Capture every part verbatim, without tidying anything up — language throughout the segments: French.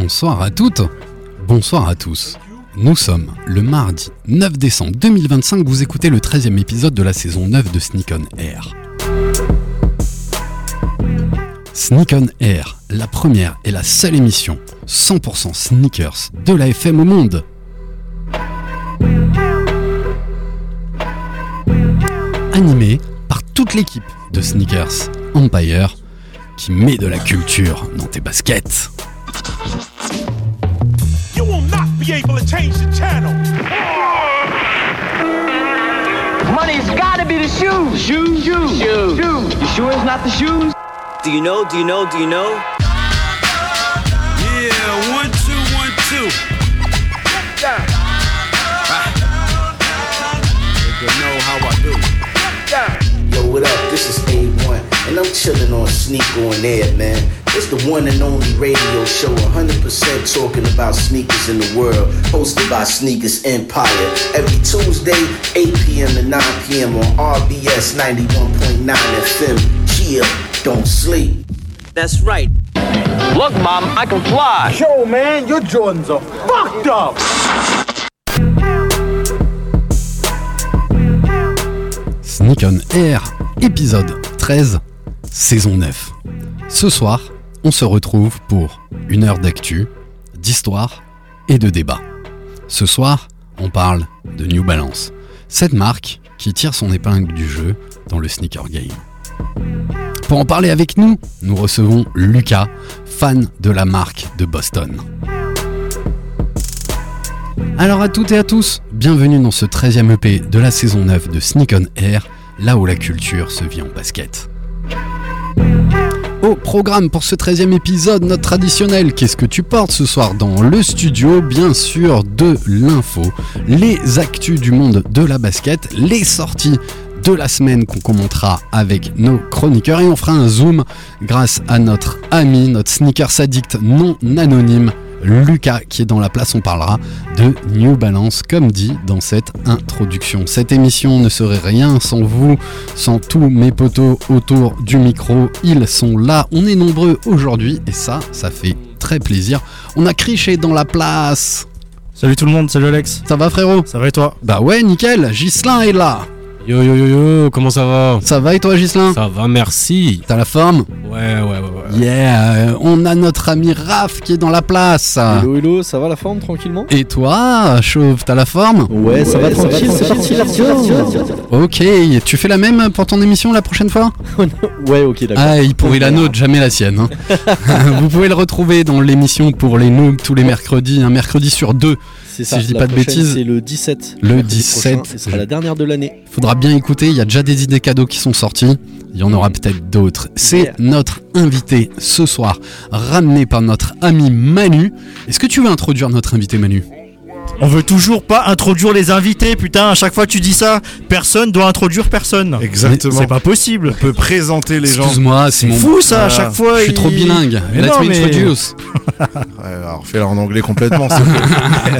Bonsoir à toutes, bonsoir à tous. Nous sommes le mardi neuf décembre deux mille vingt-cinq, vous écoutez le treizième épisode de la saison neuf de Sneak on Air. Sneak on Air, la première et la seule émission cent pour cent sneakers de la F M au monde. Animée par toute l'équipe de Sneakers Empire qui met de la culture dans tes baskets. You will not be able to change the channel. Money's gotta be the shoes. Shoes, shoes, shoes. Shoes. You sure it's not the shoes? Do you know, do you know, do you know? Yeah, one, two, one, two. Yeah. Ah. You know how I do. Yeah. Yo, what up? This is A one, and I'm chillin' on Sneak on Air, man. It's the one and only radio show, one hundred percent talking about sneakers in the world, hosted by Sneakers Empire. Every Tuesday, eight p.m. to nine p.m. on R B S ninety-one point nine F M. Chill, don't sleep. That's right. Look, Mom, I can fly. Yo, man, your Jordans are fucked up. Sneak on Air, épisode treize, saison neuf. Ce soir, on se retrouve pour une heure d'actu, d'histoire et de débat. Ce soir, on parle de New Balance, cette marque qui tire son épingle du jeu dans le sneaker game. Pour en parler avec nous, nous recevons Lucas, fan de la marque de Boston. Alors à toutes et à tous, bienvenue dans ce treizième E P de la saison neuf de Sneak on Air, là où la culture se vit en basket. Au programme pour ce treizième épisode, notre traditionnel Qu'est-ce que tu portes ce soir dans le studio? Bien sûr, de l'info, les actus du monde de la basket, les sorties de la semaine qu'on commentera avec nos chroniqueurs et on fera un zoom grâce à notre ami, notre sneakers addict non anonyme, Lucas, qui est dans la place. On parlera de New Balance, comme dit dans cette introduction. Cette émission ne serait rien sans vous, sans tous mes potos autour du micro. Ils sont là, on est nombreux aujourd'hui et ça, ça fait très plaisir. On a Criché dans la place. Salut tout le monde, salut Alex. Ça va frérot? Ça va et toi? Bah ouais, nickel, Ghislain est là. Yo yo yo yo, comment ça va? Ça va et toi Ghislain? Ça va, merci. T'as la forme? Ouais, ouais, ouais, ouais. Yeah, euh, on a notre ami Raph qui est dans la place. Hello hello, ça va la forme tranquillement? Et toi, Chauve, t'as la forme? Ouais, ça va tranquille, c'est parti la Ok, tu fais la même pour ton émission la prochaine fois? Ouais, ok, d'accord. Ah, il pourrit la nôtre, jamais la sienne. Hein. Vous pouvez le retrouver dans l'émission pour les noobs tous les mercredis, un mercredi sur deux. C'est ça, si je dis la pas de prochaine, bêtises. C'est le dix-sept. Le mercredi dix-sept. prochain, ce sera la dernière de l'année. Faudra bien écouter, il y a déjà des idées cadeaux qui sont sorties. Il y en aura peut-être d'autres. C'est Yeah. notre invité ce soir, ramené par notre ami Manu. Est-ce que tu veux introduire notre invité Manu? On veut toujours pas introduire les invités, putain, à chaque fois que tu dis ça, personne doit introduire personne. Exactement. C'est pas possible. On peut présenter les gens. Excuse-moi, c'est C'est mon... fou ça, à Ah, chaque fois. Je suis il- trop bilingue. Mais Let non, me mais- introduce. Ouais, alors fais-la en anglais complètement. s'il te plaît.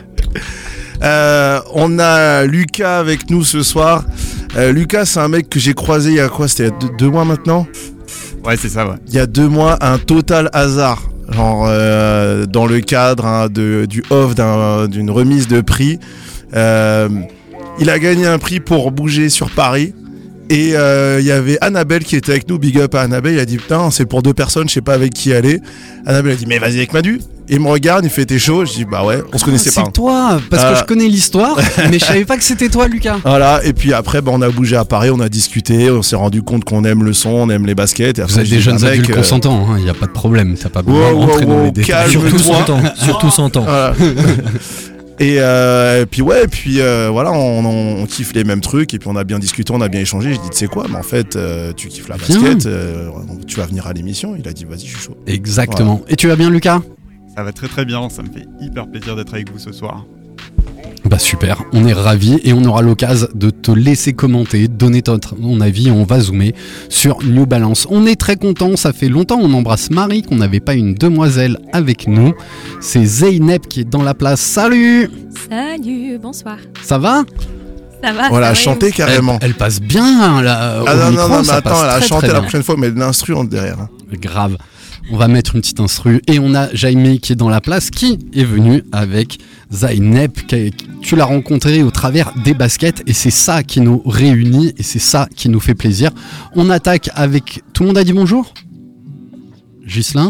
Euh, on a Lucas avec nous ce soir. Euh, Lucas, c'est un mec que j'ai croisé il y a quoi? C'était il y a deux, deux mois maintenant? Ouais, c'est ça, ouais. Il y a deux mois, un total hasard. Genre euh, dans le cadre hein, de, du off d'un, d'une remise de prix. Euh, il a gagné un prix pour bouger sur Paris. Et il euh, y avait Annabelle qui était avec nous, big up à Annabelle. Il a dit putain, c'est pour deux personnes, je sais pas avec qui aller. Annabelle a dit mais vas-y avec Manu. Et il me regarde, il fait t'es chaud. Je dis bah ouais, on se connaissait C'est pas. toi, parce Euh. que je connais l'histoire, mais je savais pas que c'était toi Lucas. Voilà, et puis après bah, on a bougé à Paris, on a discuté, on s'est rendu compte qu'on aime le son, on aime les baskets. Et après, Vous êtes je des dis, jeunes bah, mec, adultes euh, consentants, il n'y a pas de problème, t'as pas Wow, besoin de rentrer wow, dans wow, les détails. calme. Surtout Toi. cent ans. Surtout cent ans. Voilà. Et, euh, et puis ouais, et puis euh, voilà, on, on, on kiffe les mêmes trucs, et puis on a bien discuté, on a bien échangé. Je dis tu sais quoi, mais en fait, euh, tu kiffes la Viens. basket, euh, tu vas venir à l'émission. Il a dit vas-y, je suis chaud. Exactement. Et tu vas bien Lucas? Ça va très très bien, ça me fait hyper plaisir d'être avec vous ce soir. Bah super, on est ravis et on aura l'occasion de te laisser commenter, donner ton avis, on va zoomer sur New Balance. On est très contents, ça fait longtemps, on embrasse Marie, qu'on n'avait pas une demoiselle avec nous. C'est Zeynep qui est dans la place, salut! Salut, bonsoir. Ça va? Ça va? Voilà, ça va, chanter et vous carrément. Elle, elle passe bien là, Ah au non, micro, non, non, mais ça attends, passe elle a très, chanté très la bien. prochaine fois, mais de l'instru entre derrière. hein. Grave. On va mettre une petite instru et on a Jaime qui est dans la place, qui est venu avec Zaynep. Qui, tu l'as rencontré au travers des baskets et c'est ça qui nous réunit et c'est ça qui nous fait plaisir. On attaque avec... Tout le monde a dit bonjour ? Ghislain ?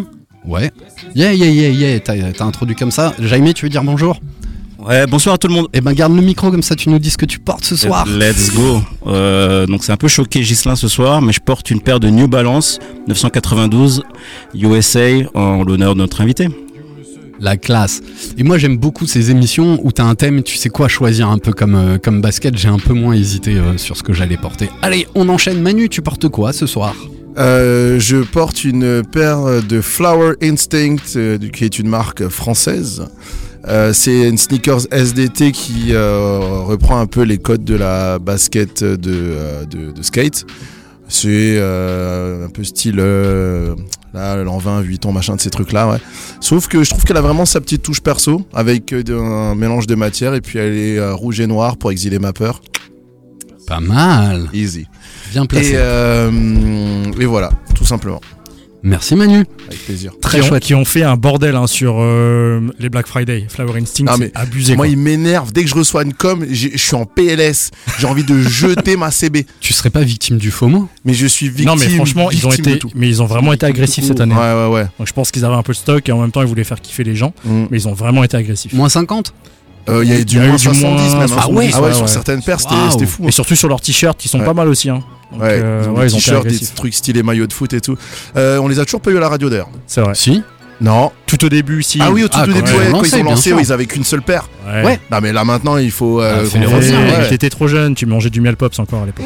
Ouais. Yeah, yeah, yeah, yeah. T'as, t'as introduit comme ça. Jaime, tu veux dire bonjour ? Ouais, bonsoir à tout le monde. Eh ben garde le micro comme ça, tu nous dis ce que tu portes ce soir. Let's go. Euh, donc c'est un peu choqué Ghislain ce soir, mais je porte une paire de New Balance neuf cent quatre-vingt-douze U S A en l'honneur de notre invité. La classe. Et moi j'aime beaucoup ces émissions où t'as un thème, tu sais quoi choisir un peu comme, euh, comme basket. J'ai un peu moins hésité euh, sur ce que j'allais porter. Allez, on enchaîne. Manu, tu portes quoi ce soir ? Euh, je porte une paire de Flower Instinct, euh, qui est une marque française. Euh, c'est une sneakers S D T qui euh, reprend un peu les codes de la basket de, euh, de, de skate. C'est euh, un peu style euh, là, l'an vingt, huit ans, machin de ces trucs là, ouais. Sauf que je trouve qu'elle a vraiment sa petite touche perso avec euh, un mélange de matière et puis elle est euh, rouge et noire pour exiler ma peur. Pas mal. Easy. Bien placé. Et, euh, et voilà, tout simplement. Merci Manu. Avec plaisir. Très qui chouette. Ont, qui ont fait un bordel hein, sur euh, les Black Friday. Flower Instinct, ah, c'est abusé. Moi, quoi. il m'énerve. Dès que je reçois une com, je suis en P L S. J'ai envie de jeter ma C B. Tu serais pas victime du FOMO ? Mais je suis victime. Non, mais franchement, ils ont été, mais ils ont vraiment été agressifs cette année. Ouais, ouais, ouais. Donc je pense qu'ils avaient un peu de stock et en même temps, ils voulaient faire kiffer les gens. Mm. Mais ils ont vraiment été agressifs. Moins cinquante ? Il euh, y a eu du, y a moins du soixante-dix même. Ah ouais, ah ouais, ouais, sur ouais. certaines paires, c'était, wow. c'était fou. Et surtout sur leurs t-shirts, ils sont ouais. pas mal aussi. Hein. Donc, ouais, euh, ils ont ouais, des ils ont t-shirts, des trucs stylés maillots de foot et tout. Euh, on les a toujours pas eu à la radio d'ailleurs. C'est vrai. Si. Non. Tout au début, si. Ah oui, au tout ah, au début, quand, ouais, ouais, quand lancé, ils ont lancé, ouais, ils avaient qu'une seule paire. Ouais. ouais. Non, mais là maintenant, il faut. Euh, ah, faut les ouais. T'étais trop jeune, tu mangeais du miel pops encore à l'époque.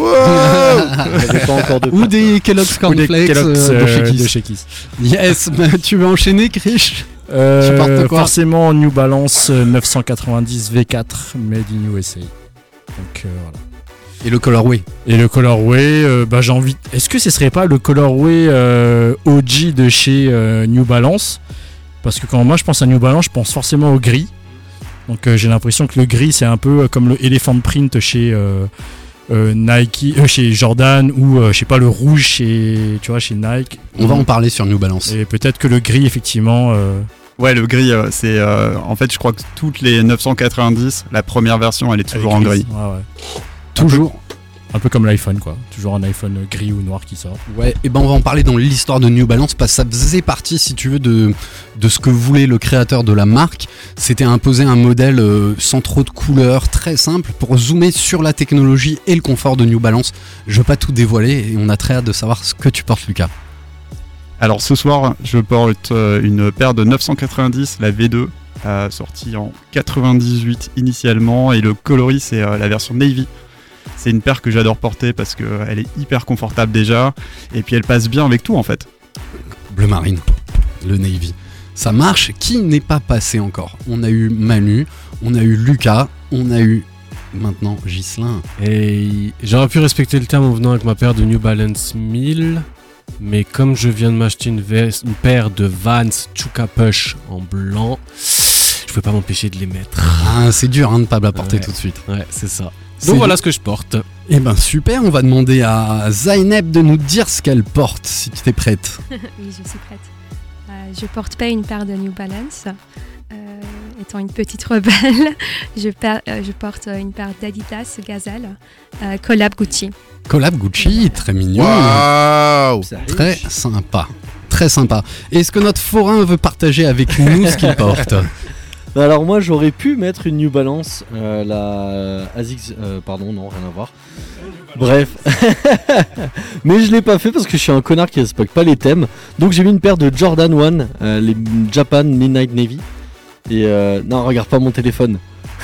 pas encore de Ou des Kellogg's Cornflakes euh, de chez Kiss. Yes, tu veux enchaîner, Krish? Euh, tu portes quoi? Forcément New Balance neuf cent quatre-vingt-dix V quatre Made in U S A. Donc euh, voilà. Et le colorway. Et le colorway, euh, bah j'ai envie. Est-ce que ce serait pas le colorway euh, O G de chez euh, New Balance? Parce que quand moi je pense à New Balance, je pense forcément au gris. Donc euh, j'ai l'impression que le gris c'est un peu comme le Elephant Print chez euh, euh, Nike, euh, chez Jordan ou euh, je sais pas le rouge chez tu vois chez Nike. On va en parler sur New Balance. Et peut-être que le gris effectivement. Euh, Ouais, le gris, euh, c'est euh, en fait, je crois que toutes les neuf cent quatre-vingt-dix, la première version, elle est toujours en gris. Ouais, ouais. Toujours. Un peu comme l'iPhone, quoi. Toujours un iPhone gris ou noir qui sort. Ouais, et ben on va en parler dans l'histoire de New Balance parce que ça faisait partie, si tu veux, de, de ce que voulait le créateur de la marque. C'était imposer un modèle euh, sans trop de couleurs, très simple, pour zoomer sur la technologie et le confort de New Balance. Je veux pas tout dévoiler et on a très hâte de savoir ce que tu portes, Lucas. Alors ce soir, je porte euh, une paire de neuf cent quatre-vingt-dix, la V deux, euh, sortie en quatre-vingt-dix-huit initialement, et le coloris c'est euh, la version Navy. C'est une paire que j'adore porter parce qu'elle est hyper confortable déjà, et puis elle passe bien avec tout en fait. Bleu marine, le Navy. Ça marche. Qui n'est pas passé encore? On a eu Manu, on a eu Lucas, on a eu maintenant Ghislain. Et j'aurais pu respecter le terme en venant avec ma paire de New Balance mille. Mais comme je viens de m'acheter une, veste, une paire de Vans Chukka Push en blanc, je ne pouvais pas m'empêcher de les mettre. Ah, c'est dur hein, de ne pas la porter ouais. tout de suite. Ouais, c'est ça. C'est Donc voilà ce que je porte. Eh ben super, on va demander à Zaynep de nous dire ce qu'elle porte, si tu es prête. Oui, je suis prête. Euh, je porte pas une paire de New Balance. Euh, étant une petite rebelle, je, per- euh, je porte une paire d'Adidas Gazelle, euh, collab Gucci. Collab Gucci, très mignon. Waouh, très sympa, très sympa. Est-ce que notre forain veut partager avec nous ce qu'il porte? Bah alors moi j'aurais pu mettre une New Balance, euh, la Asics, euh, pardon non rien à voir. Bref, mais je l'ai pas fait parce que je suis un connard qui respecte pas les thèmes. Donc j'ai mis une paire de Jordan un, euh, les Japan Midnight Navy. Et euh, non regarde pas mon téléphone.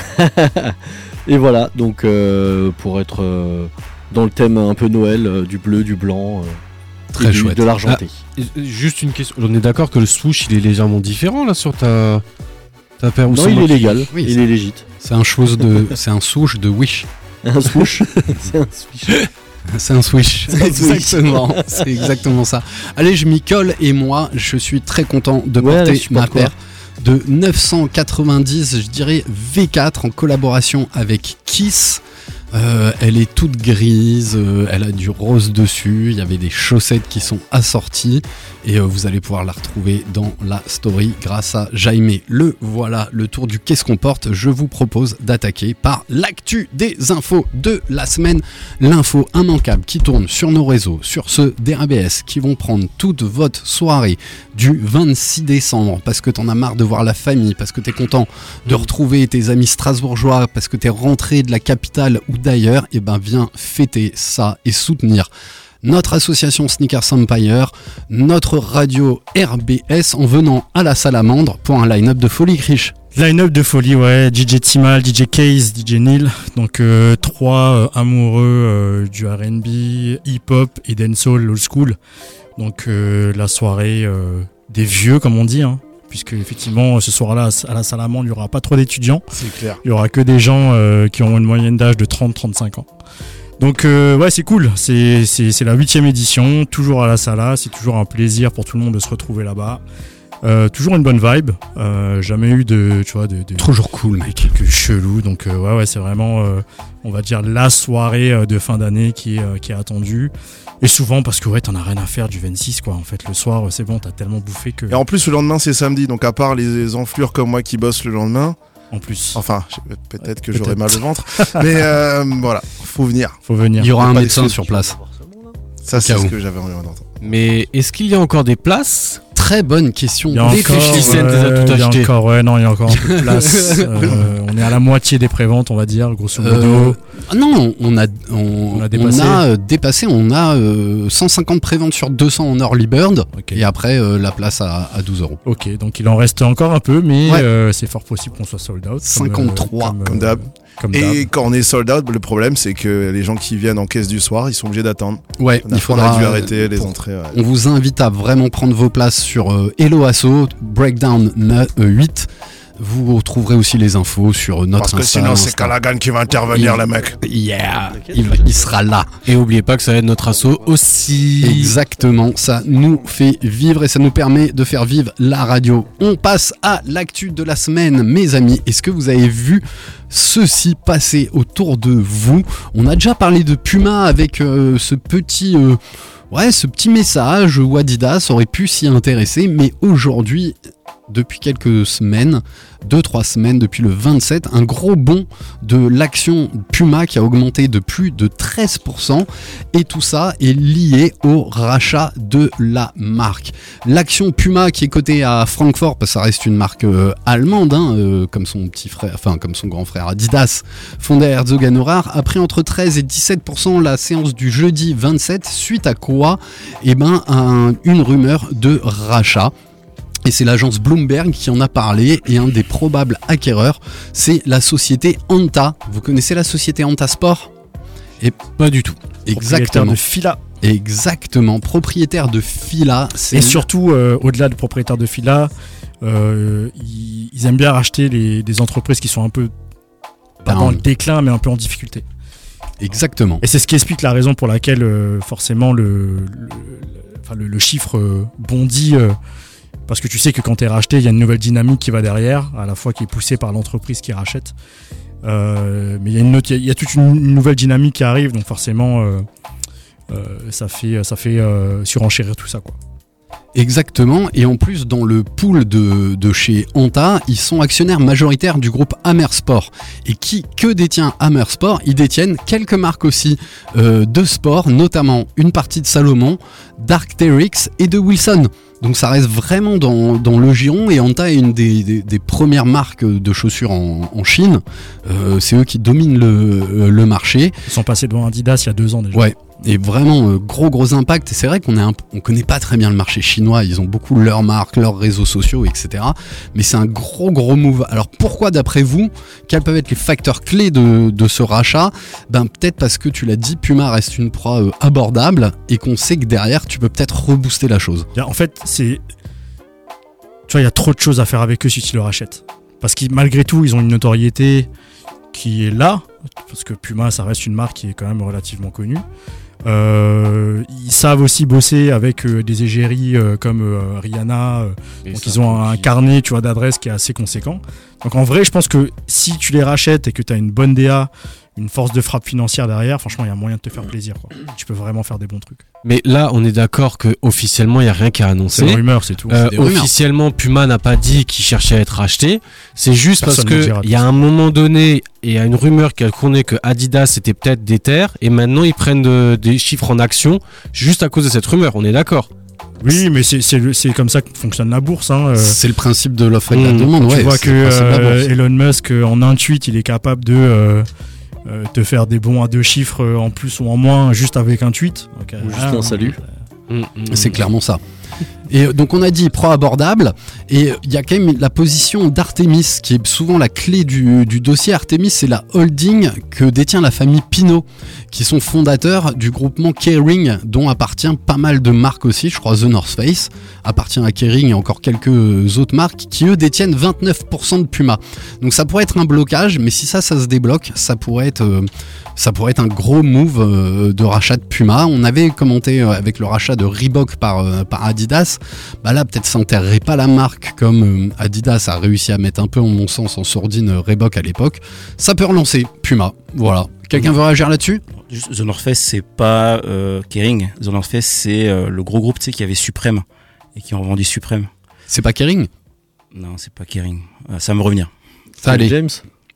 Et voilà donc euh, pour être euh, dans le thème un peu Noël, euh, du bleu, du blanc. Euh, Très du, chouette. De l'argenté. Ah, juste une question. On est d'accord que le swoosh il est légèrement différent là sur ta. Ta paire, non, il est légal, oui, il est légit. C'est un chose de, c'est un swoosh de Wish. Un swoosh. C'est un swish. C'est un swish. C'est exactement, c'est exactement ça. Allez, je m'y colle et moi, je suis très content de ouais, porter allez, ma paire de neuf cent quatre-vingt-dix, je dirais V quatre en collaboration avec Kiss. Euh, elle est toute grise, euh, elle a du rose dessus, il y avait des chaussettes qui sont assorties et euh, vous allez pouvoir la retrouver dans la story grâce à Jaime. Le voilà, le tour du qu'est-ce qu'on porte. Je vous propose d'attaquer par l'actu des infos de la semaine. L'info immanquable qui tourne sur nos réseaux, sur ceux des R B S qui vont prendre toute votre soirée du vingt-six décembre parce que t'en as marre de voir la famille, parce que t'es content de retrouver tes amis strasbourgeois, parce que t'es rentré de la capitale ou d'ailleurs, et ben viens fêter ça et soutenir notre association Sneakers Empire, notre radio R B S en venant à la Salamandre pour un line-up de folie, Krish. Line-up de folie, ouais, D J Timal, D J Case, D J Neil, donc euh, trois euh, amoureux euh, du R and B, hip-hop et dancehall old school, donc euh, la soirée euh, des vieux comme on dit, hein. Puisque effectivement ce soir-là à la Salamandre il n'y aura pas trop d'étudiants, c'est clair. Il y aura que des gens euh, qui ont une moyenne d'âge de trente à trente-cinq ans. Donc euh, ouais c'est cool, c'est, c'est, c'est la huitième édition, toujours à la Sala, c'est toujours un plaisir pour tout le monde de se retrouver là-bas. Euh, toujours une bonne vibe, euh, jamais eu de, tu vois, de, de toujours cool mec, quelques chelous, donc euh, ouais ouais c'est vraiment, euh, on va dire la soirée euh, de fin d'année qui est, euh, qui est attendue. Et souvent parce que ouais t'en as rien à faire du vingt-six quoi, en fait le soir c'est bon, t'as tellement bouffé que... Et en plus le lendemain c'est samedi, donc à part les enflures comme moi qui bossent le lendemain, en plus, enfin peut-être que peut-être. j'aurai mal au ventre, mais euh, voilà, faut venir. Faut venir. Il y aura un pas médecin d'excuse. sur place. Ça c'est Au cas ce où. que j'avais envie d'entendre. Mais est-ce qu'il y a encore des places? Très bonne question. Il y a Des encore, fichiers. Cent, ouais, t'as tout il y a acheté. encore, ouais, non, il y a encore un peu de place. Euh, on est à la moitié des préventes, on va dire, grosso modo. Euh, non, on a, on, On a dépassé. on a euh, dépassé, on a euh, cent cinquante préventes sur deux cents en early bird, Ok. et après euh, la place à, à douze euros. Ok, donc il en reste encore un peu, mais Ouais. euh, c'est fort possible qu'on soit sold out. Comme, cinquante-trois, euh, comme d'hab. Comme d'hab. Et quand on est sold out, le problème c'est que les gens qui viennent en caisse du soir, ils sont obligés d'attendre. Ouais, On a, il faudra on a dû arrêter les pour- entrées. Ouais. On vous invite à vraiment prendre vos places sur euh, Hello Asso, Breakdown ne- euh, huit. Vous retrouverez aussi les infos sur euh, notre Parce que Insta, sinon c'est Insta. Callaghan qui va intervenir, Il- le mec. Yeah, il, il sera là. Et oubliez pas que ça aide notre asso aussi. Exactement, ça nous fait vivre et ça nous permet de faire vivre la radio. On passe à l'actu de la semaine, mes amis. Est-ce que vous avez vu ceci passer autour de vous? On a déjà parlé de Puma avec euh, ce petit... euh, ouais, ce petit message où Adidas aurait pu s'y intéresser, mais aujourd'hui, depuis quelques semaines, deux trois semaines, depuis le vingt-sept, un gros bond de l'action Puma qui a augmenté de plus de treize pour cent, et tout ça est lié au rachat de la marque. L'action Puma qui est cotée à Francfort, parce que ça reste une marque euh, allemande, hein, euh, comme son petit frère, enfin comme son grand frère Adidas, fondé à Herzogenaurach, a pris entre treize et dix-sept pour cent la séance du jeudi vingt-sept, suite à quoi, eh ben, un- une rumeur de rachat. Et c'est l'agence Bloomberg qui en a parlé, et un des probables acquéreurs, c'est la société Anta. Vous connaissez la société Anta Sport? Et pas du tout. Exactement. de Fila. Exactement, propriétaire de Fila. C'est Et surtout, euh, au-delà de propriétaire de Fila, euh, ils, ils aiment bien racheter les, des entreprises qui sont un peu, pas Down. dans le déclin, mais un peu en difficulté. Exactement. Et c'est ce qui explique la raison pour laquelle, euh, forcément, le, le, le- enfin, le- le chiffre euh, bondit. euh, parce que tu sais que quand tu es racheté, il y a une nouvelle dynamique qui va derrière, à la fois qui est poussée par l'entreprise qui rachète. Euh, mais il y a une autre- il y a- il y, a toute une, une nouvelle dynamique qui arrive, donc forcément, euh, euh, ça fait, ça fait euh, surenchérir tout ça, quoi. Exactement, et en plus dans le pool de, de chez Anta, ils sont actionnaires majoritaires du groupe Hammer Sport. Et qui que détient Hammer Sport? Ils détiennent quelques marques aussi euh, de sport, notamment une partie de Salomon, d'Arc'teryx et de Wilson. Donc ça reste vraiment dans, dans le giron, et Anta est une des, des, des premières marques de chaussures en, en Chine. Euh, c'est eux qui dominent le, le marché. Ils sont passés devant Adidas il y a deux ans déjà. Ouais. Et vraiment euh, gros gros impact. Et c'est vrai qu'on est un, on connaît pas très bien le marché chinois. Ils ont beaucoup leurs marques, leurs réseaux sociaux, et cetera. Mais c'est un gros gros move. Alors pourquoi, d'après vous, quels peuvent être les facteurs clés de, de ce rachat? Ben peut-être parce que tu l'as dit, Puma reste une proie euh, abordable, et qu'on sait que derrière tu peux peut-être rebooster la chose. Il y a- En fait, c'est, tu vois, il y a trop de choses à faire avec eux si tu le rachètes. Parce que malgré tout, ils ont une notoriété qui est là, parce que Puma, ça reste une marque qui est quand même relativement connue. Euh, ils savent aussi bosser avec euh, des égéries euh, comme euh, Rihanna. euh, Et donc ça, ils ont un puis- carnet, tu vois, d'adresses qui est assez conséquent. Donc en vrai, je pense que si tu les rachètes et que tu as une bonne D A, une force de frappe financière derrière, franchement, il y a moyen de te faire plaisir, quoi. Tu peux vraiment faire des bons trucs. Mais là, on est d'accord que officiellement, il y a rien qui a annoncé. C'est une rumeur, c'est tout. Euh, C'est des rumeurs. officiellement, Puma n'a pas dit qu'il cherchait à être racheté. C'est juste Personne parce ne que dira il y a un moment donné, il y a une rumeur qui a tourné que Adidas c'était peut-être déter, et maintenant ils prennent de- des chiffres en action juste à cause de cette rumeur. On est d'accord. Oui, mais c'est, c'est, le- c'est comme ça que fonctionne la bourse. Hein. euh. C'est le principe de l'offre et de la Mmh. demande. Tu ouais, vois c'est que le principe de la euh, bourse. Elon Musk, euh, en un tweet, il est capable de euh, euh, te faire des bons à deux chiffres euh, en plus ou en moins juste avec un tweet. Donc, euh, Ou juste ah, un salut. C'est clairement ça. Et euh, donc on a dit pro abordable, et il y a quand même la position d'Artemis qui est souvent la clé du, du dossier. Artemis, c'est la holding que détient la famille Pinault, qui sont fondateurs du groupement Kering, dont appartient pas mal de marques aussi. Je crois The North Face appartient à Kering et encore quelques autres marques qui eux détiennent vingt-neuf pour cent de Puma. Donc ça pourrait être un blocage, mais si ça, ça se débloque, ça pourrait être... euh, ça pourrait être un gros move euh, de rachat de Puma. On avait commenté euh, avec le rachat de Reebok par, euh, par Adidas. Bah là, peut-être ça n'enterrerait pas la marque comme euh, Adidas a réussi à mettre un peu, en mon sens, en sourdine euh, Reebok à l'époque. Ça peut relancer Puma. Voilà. Quelqu'un veut réagir là-dessus ? Juste, The North Face, c'est pas euh, Kering. The North Face, c'est euh, le gros groupe, tu sais, qui avait Supreme et qui ont vendu Supreme. C'est pas Kering ? Non, c'est pas Kering. Euh, ça va me revenir. Ça allait. James.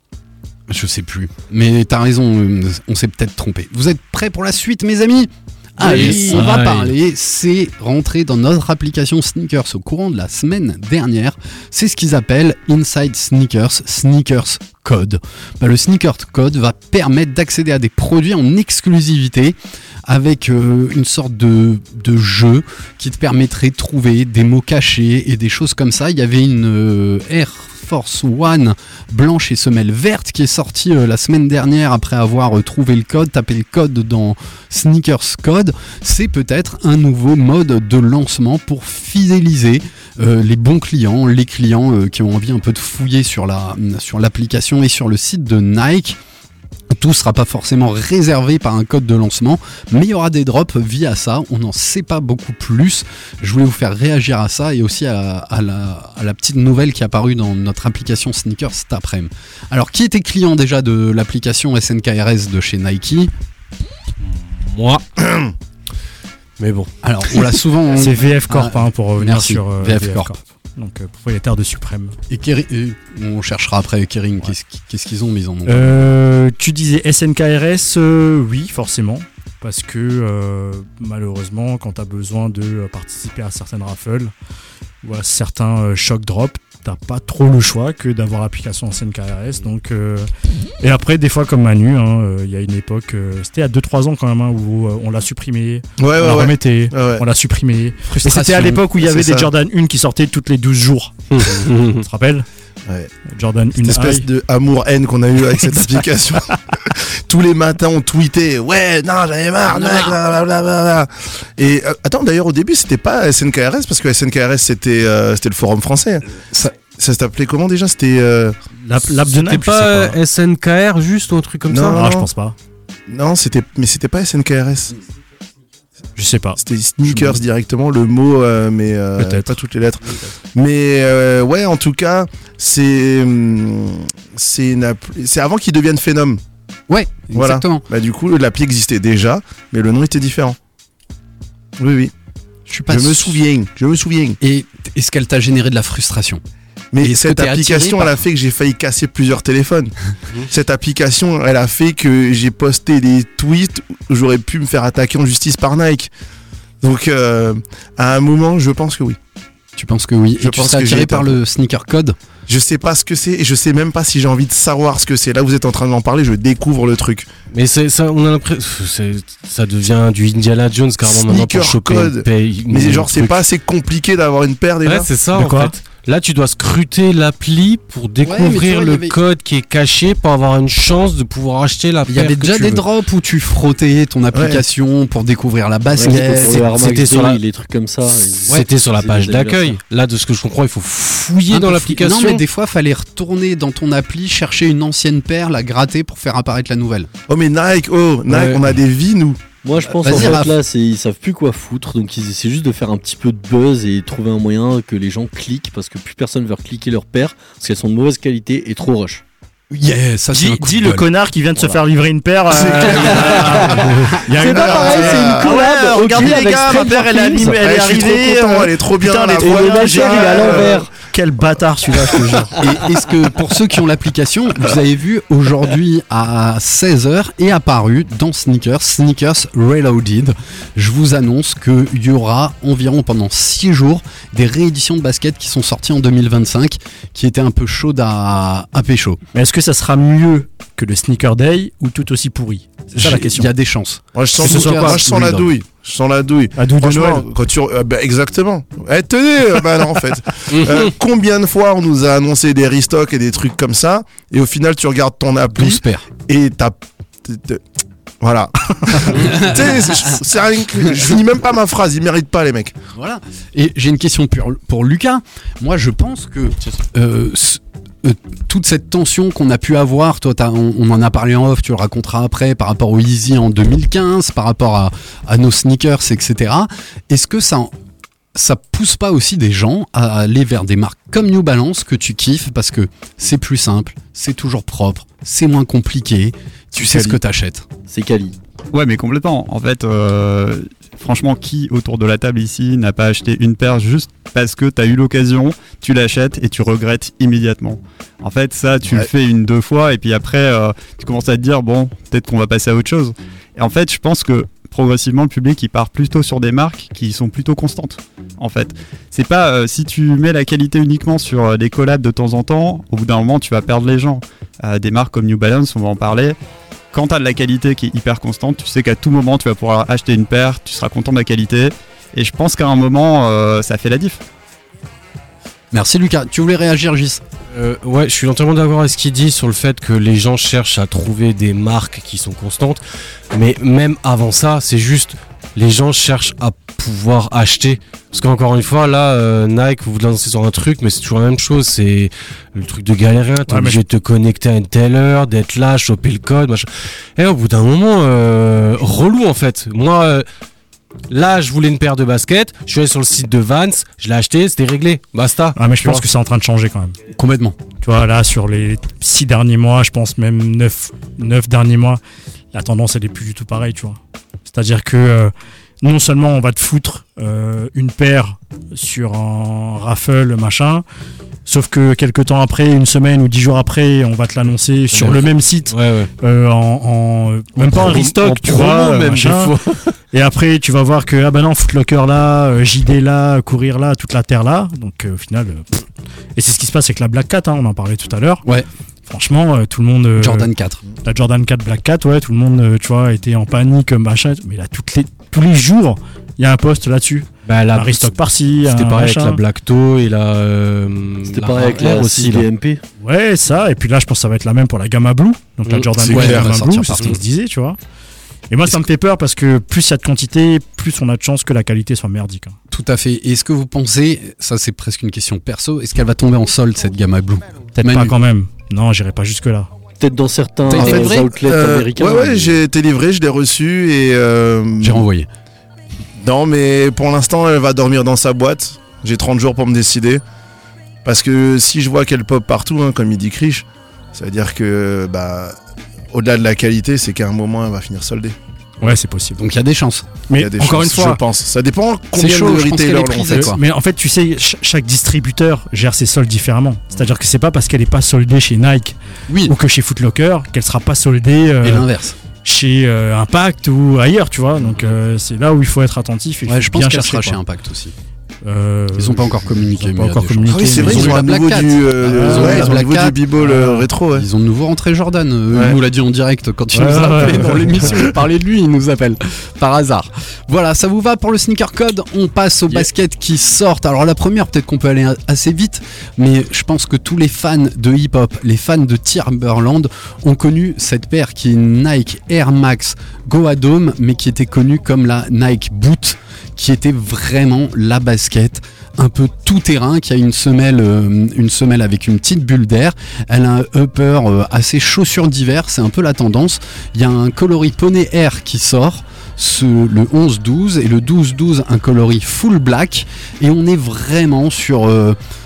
Je sais plus. Mais t'as raison, euh, on s'est peut-être trompé. Vous êtes prêts pour la suite, mes amis ? Allez, Oui. on va Aïe. parler, c'est rentré dans notre application Sneakers au courant de la semaine dernière. C'est ce qu'ils appellent Inside Sneakers, Sneakers Code. Bah, le Sneakers Code va permettre d'accéder à des produits en exclusivité avec euh, une sorte de, de jeu qui te permettrait de trouver des mots cachés et des choses comme ça. Il y avait une euh, Air Force One blanche et semelle verte qui est sortie euh, la semaine dernière après avoir euh, trouvé le code, tapé le code dans Sneakers Code. C'est peut-être un nouveau mode de lancement pour fidéliser euh, les bons clients, les clients euh, qui ont envie un peu de fouiller sur la, sur l'application et sur le site de Nike. Tout sera pas forcément réservé par un code de lancement, mais il y aura des drops via ça. On n'en sait pas beaucoup plus. Je voulais vous faire réagir à ça et aussi à, à, la, à la petite nouvelle qui est apparue dans notre application Sneakers cet après-midi. Alors, qui était client déjà de l'application S N K R S de chez Nike ? Moi. Mais bon. Alors, on l'a souvent. C'est V F Corp, Ah, hein, pour revenir merci, sur euh, V F Corp. Donc euh, propriétaire de Supreme. Et Kering, et on cherchera après Kering. Qu'est-ce, qu'est-ce qu'ils ont mis en nom Euh, tu disais S N K R S, euh, oui, forcément. Parce que euh, malheureusement, quand tu as besoin de euh, participer à certaines raffles ou à certains euh, shock drops, t'as pas trop le choix que d'avoir l'application S N K R S. Donc, euh, et après, des fois, comme Manu, il hein, euh, y a une époque, euh, c'était à deux trois ans quand même, hein, où euh, on l'a supprimé, Ouais, on ouais, la ouais. remettait, Ouais, ouais. on l'a supprimé. Et Frustration. c'était à l'époque où il y C'est avait des ça. Jordan un qui sortaient toutes les douze jours. Tu te rappelles ? Ouais. Jordan Cette un espèce high. de amour-haine qu'on a eu avec cette application. Tous les matins, on tweetait ouais, non, j'en ai marre, mec, blablabla. Et euh, attends, d'ailleurs, au début, c'était pas S N K R S parce que S N K R S c'était euh, c'était le forum français. Ça, ça s'appelait comment déjà ? C'était euh, L'app, l'app de C'était Nike, je sais pas pas. S N K R juste ou un truc comme Non. ça Ah, je pense pas. non, c'était mais c'était pas S N K R S. Je sais pas. C'était sneakers directement, le mot, euh, mais euh, Peut-être. pas toutes les lettres. Mais euh, ouais, en tout cas, c'est hum, c'est une appli- c'est avant qu'il devienne Phenom. Ouais, Voilà. exactement. Bah du coup, l'appli existait déjà, mais le nom était différent. Oui, oui. Je suis pas Je me sûr. souviens, je me souviens. Et est-ce qu'elle t'a généré de la frustration ? Mais Est-ce que cette t'es application, attiré par- elle a fait que j'ai failli casser plusieurs téléphones. Cette application, elle a fait que j'ai posté des tweets où j'aurais pu me faire attaquer en justice par Nike. Donc, euh, à un moment, je pense que oui. Tu penses que oui ? Je Et tu pense serais que j'ai attiré été par un peu- le sneaker code ? Je sais pas ce que c'est et je sais même pas si j'ai envie de savoir ce que c'est. Là, vous êtes en train de m'en parler, je découvre le truc. Mais c'est ça, on a l'impression, c'est- ça devient du Indiana Jones carrément maintenant pour Sneaker choper code. une paye. Mais une genre, c'est truc. pas assez compliqué d'avoir une paire déjà. Ouais, c'est ça De en quoi fait. Là, tu dois scruter l'appli pour découvrir mais tu vois, il y le avait- code qui est caché pour avoir une chance de pouvoir acheter la Il y paire avait que déjà tu des veux. drops où tu frottais ton application pour découvrir la basket. Ouais, pour le Air Max c'était sur la- Day, les trucs comme ça. C'était sur la c'est page des d'accueil. anniversaires. Là, de ce que je comprends, il faut fouiller Un dans peu l'application. fou- Non, mais des fois, fallait retourner dans ton appli, chercher une ancienne paire, la gratter pour faire apparaître la nouvelle. Oh, mais Nike, oh, Nike, Ouais. on a des vies, nous. Moi je pense Vas-y, en fait Raph. là c'est ils savent plus quoi foutre donc ils essaient juste de faire un petit peu de buzz et trouver un moyen que les gens cliquent parce que plus personne veut cliquer leur paire parce qu'elles sont de mauvaise qualité et trop rush. Yeah, ça c'est Dis, un coup dis de le gueule. connard qui vient de se Voilà. faire livrer une paire. euh, C'est clair. il y a C'est une pas heure. pareil, c'est une Ah collab. ouais, au regardez deal les avec gars, ma Stranger paire elle est, Things. animée, elle Ouais, est je suis trop arrivée. content, euh, elle est trop bien, putain, la les- voilà, et le j'ai- machin, il est à euh, l'envers. Quel bâtard celui-là, je te jure. Et est-ce que pour ceux qui ont l'application, vous avez vu aujourd'hui à seize heures est apparu dans Sneakers, Sneakers Reloaded. Je vous annonce qu'il y aura environ pendant six jours des rééditions de baskets qui sont sorties en deux mille vingt-cinq qui étaient un peu chaudes à, à pécho. Mais est-ce que ça sera mieux que le Sneaker Day ou tout aussi pourri? C'est ça la J'ai- question. Il y a des chances. Moi, je sens, Que ce soit moi, quoi, je sens la Reload. douille. Je sens la douille. La douille de Franchement, Noël. quand tu, euh, bah, exactement. Eh, tenez, euh, bah non, en fait. Euh, combien de fois on nous a annoncé des restocks et des trucs comme ça, et au final, tu regardes ton appli douze paires. et t'as. t'es- t'es- Voilà. Tu sais, c'est- c'est rien que- je finis même pas ma phrase, ils méritent pas, les mecs. Voilà. Et j'ai une question pour, pour Lucas. Moi, je pense que euh, c- euh, toute cette tension qu'on a pu avoir, toi, t'as- on, on en a parlé en off, tu le raconteras après, par rapport au Yeezy en deux mille quinze, par rapport à, à nos sneakers, et cetera. Est-ce que ça, ça pousse pas aussi des gens à aller vers des marques comme New Balance que tu kiffes parce que c'est plus simple, c'est toujours propre, c'est moins compliqué, tu sais ce que t'achètes. C'est quali. Ouais, mais complètement. En fait, euh, franchement, qui autour de la table ici n'a pas acheté une paire juste parce que t'as eu l'occasion, tu l'achètes et tu regrettes immédiatement. En fait, ça, tu Ouais. le fais une, deux fois et puis après, euh, tu commences à te dire, bon, peut-être qu'on va passer à autre chose. Et en fait, je pense que progressivement, le public, il part plutôt sur des marques qui sont plutôt constantes. En fait, c'est pas euh, si tu mets la qualité uniquement sur euh, des collabs de temps en temps, au bout d'un moment, tu vas perdre les gens. Euh, des marques comme New Balance, on va en parler. Quand tu as de la qualité qui est hyper constante, tu sais qu'à tout moment tu vas pouvoir acheter une paire, tu seras content de la qualité. Et je pense qu'à un moment, euh, ça fait la diff. Merci Lucas. Tu voulais réagir, Gis? Euh, ouais, je suis entièrement d'accord avec ce qu'il dit sur le fait que les gens cherchent à trouver des marques qui sont constantes. Mais même avant ça, c'est juste les gens cherchent à pouvoir acheter. Parce qu'encore une fois, là, euh, Nike, vous vous lancez sur un truc, mais c'est toujours la même chose. C'est le truc de galérien. T'es Ouais, obligé mais- de te connecter à une telle heure, d'être là, choper le code, machin. Et au bout d'un moment, euh, relou en fait. Moi, euh, là, je voulais une paire de baskets. Je suis allé sur le site de Vans, je l'ai acheté, c'était réglé. Basta. Ah, mais je Tu pense vois. que c'est en train de changer quand même. Complètement. Tu vois, là, sur les six derniers mois, je pense même neuf, neuf derniers mois, la tendance, elle est plus du tout pareille, tu vois. C'est-à-dire que euh, non seulement on va te foutre euh, une paire sur un raffle, machin, sauf que quelques temps après, une semaine ou dix jours après, on va te l'annoncer sur Ouais. le même site, Ouais, ouais. euh, en, en- même pas en promo- restock, en tu promo vois, même, machin. des fois. Et après, tu vas voir que, ah bah non, Footlocker là, euh, J D là, courir là, toute la terre là. Donc euh, au final, euh, pff. Et c'est ce qui se passe avec la Black Cat, hein, on en parlait tout à l'heure. Ouais. Franchement, euh, tout le monde. euh, Jordan quatre. La Jordan quatre Black Cat, ouais, tout le monde, euh, tu vois, était en panique, machin. Mais là, toutes les, tous les jours, il y a un post là-dessus. Bah, la, Un restock par-ci. C'était un pareil machin. avec la Black Toe et la. euh, C'était la pareil avec Rare la aussi. C là. D M P. Ouais, ça. Et puis là, je pense que ça va être la même pour la Gamma Blue. Donc la Mm, Jordan c'est Blue, clair, la elle va Gamma sortir Blue, c'est ce qu'on partout. se disait, tu vois. Et moi, ça me fait peur parce que plus il y a de quantité, plus on a de chances que la qualité soit merdique. hein. Tout à fait. Est-ce que vous pensez, ça c'est presque une question perso, est-ce qu'elle va tomber en solde cette Gamma Blue? Peut-être Manu. pas quand même. Non, j'irai pas jusque-là. Peut-être dans certains T'as été euh, livré outlets Euh, américains. ouais, ouais, j'ai été livré, je l'ai reçu et. euh, J'ai renvoyé. Non, mais pour l'instant, elle va dormir dans sa boîte. J'ai trente jours pour me décider. Parce que si je vois qu'elle pop partout, hein, comme il dit Krish, ça veut dire que, bah, au-delà de la qualité, c'est qu'à un moment, elle va finir soldée. Ouais, c'est possible. Donc il y a des chances. Il y Mais a des encore chances, une fois, je pense. Ça dépend C'est combien chaud, de je pense qu'elle retailers est l'ont prise, fait. quoi. mais en fait, tu sais, ch- chaque distributeur gère ses soldes différemment. C'est-à-dire que c'est pas parce qu'elle est pas soldée chez Nike Oui. ou que chez Footlocker qu'elle sera pas soldée euh, Et l'inverse. chez euh, Impact ou ailleurs, tu vois. Donc euh, c'est là où il faut être attentif et il Ouais, faut je pense bien qu'elle chercher. sera chez quoi. Impact aussi. Euh, Ils ont pas encore communiqué. ils ont pas mais il y a encore des chances. communiqué. Ah oui, c'est vrai, Ils ils ont ont la un Black nouveau Cat. du, euh, Ils ont ouais, la ils ont un Black nouveau Cat. du B-Ball euh, Ah. rétro, ouais. Ils ont de nouveau rentré Jordan. euh, Ouais. Il nous l'a dit en direct quand il Ouais, nous a appelé ouais, dans ouais. l'émission. Il parlait de lui, il nous appelle par hasard. Voilà, ça vous va pour le sneaker code? On passe aux Yeah. baskets qui sortent. Alors la première, peut-être qu'on peut aller assez vite, mais je pense que tous les fans de hip-hop, les fans de Timberland ont connu cette paire qui est une Nike Air Max Go à Dome, mais qui était connue comme la Nike Boot, qui était vraiment la basket un peu tout terrain, qui a une semelle, euh, une semelle avec une petite bulle d'air. Elle a un upper euh, assez chaussure d'hiver, c'est un peu la tendance. Il y a un coloris Poney Air qui sort. Ce, le onze douze et le douze douze un coloris full black, et on est vraiment sur euh,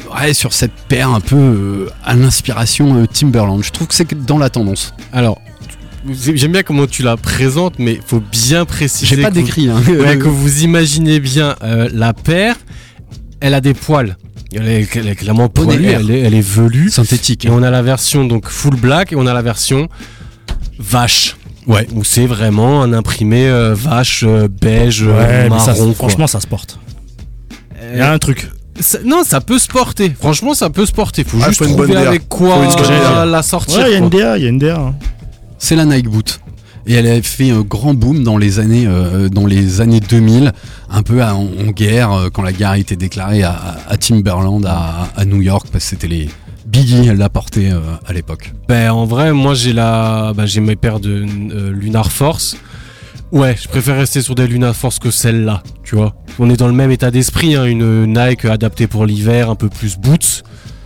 ouais, sur cette paire un peu euh, à l'inspiration euh, Timberland. Je trouve que c'est dans la tendance. Alors, j'aime bien comment tu la présentes, mais faut bien préciser. J'ai pas que décrit. Vous, hein. ouais, que vous imaginez bien euh, la paire. Elle a des poils. Elle est, elle est clairement poilue. Elle est, elle est velue. Synthétique. Et on a la version donc full black et on a la version vache. Ouais. Où c'est vraiment un imprimé euh, vache euh, beige Ouais, euh, mais marron. ça, quoi. franchement, ça se porte. Il y a un truc. Ça- non, ça peut se porter. Franchement, ça peut se porter. Faut Ah, juste faut une trouver bonne D A. avec Faut quoi une bonne D A. la, la sortir. Ouais, il y a quoi. une D A, il y a une D A. hein. C'est la Nike Boot. Et elle a fait un grand boom dans les années, euh, dans les années deux mille, un peu à- en, en guerre, euh, quand la guerre a été déclarée à, à- à Timberland, à, à New York, parce que c'était les Biggie la portaient euh, à l'époque. Ben en vrai, moi j'ai la, bah, j'ai mes paires de euh, Lunar Force. Ouais, je préfère rester sur des Lunar Force que celle-là, tu vois. On est dans le même état d'esprit, hein, une Nike adaptée pour l'hiver, un peu plus boots.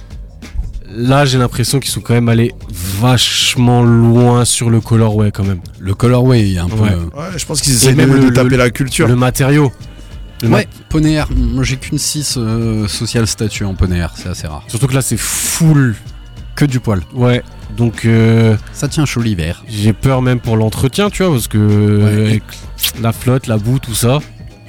Là, j'ai l'impression qu'ils sont quand même allés vachement loin sur le colorway quand même. Le colorway, il y a un peu. Ouais. euh, Ouais, je pense qu'ils Et essaient de, même de le- taper le- la culture. Le matériau. Le Ouais, Poney Air. Moi, j'ai qu'une six euh, social statut en Poney Air, c'est assez rare. Surtout que là, c'est full. Que du poil. Ouais, donc euh, Ça tient chaud l'hiver. j'ai peur même pour l'entretien, tu vois, parce que Ouais. avec la flotte, la boue, tout ça.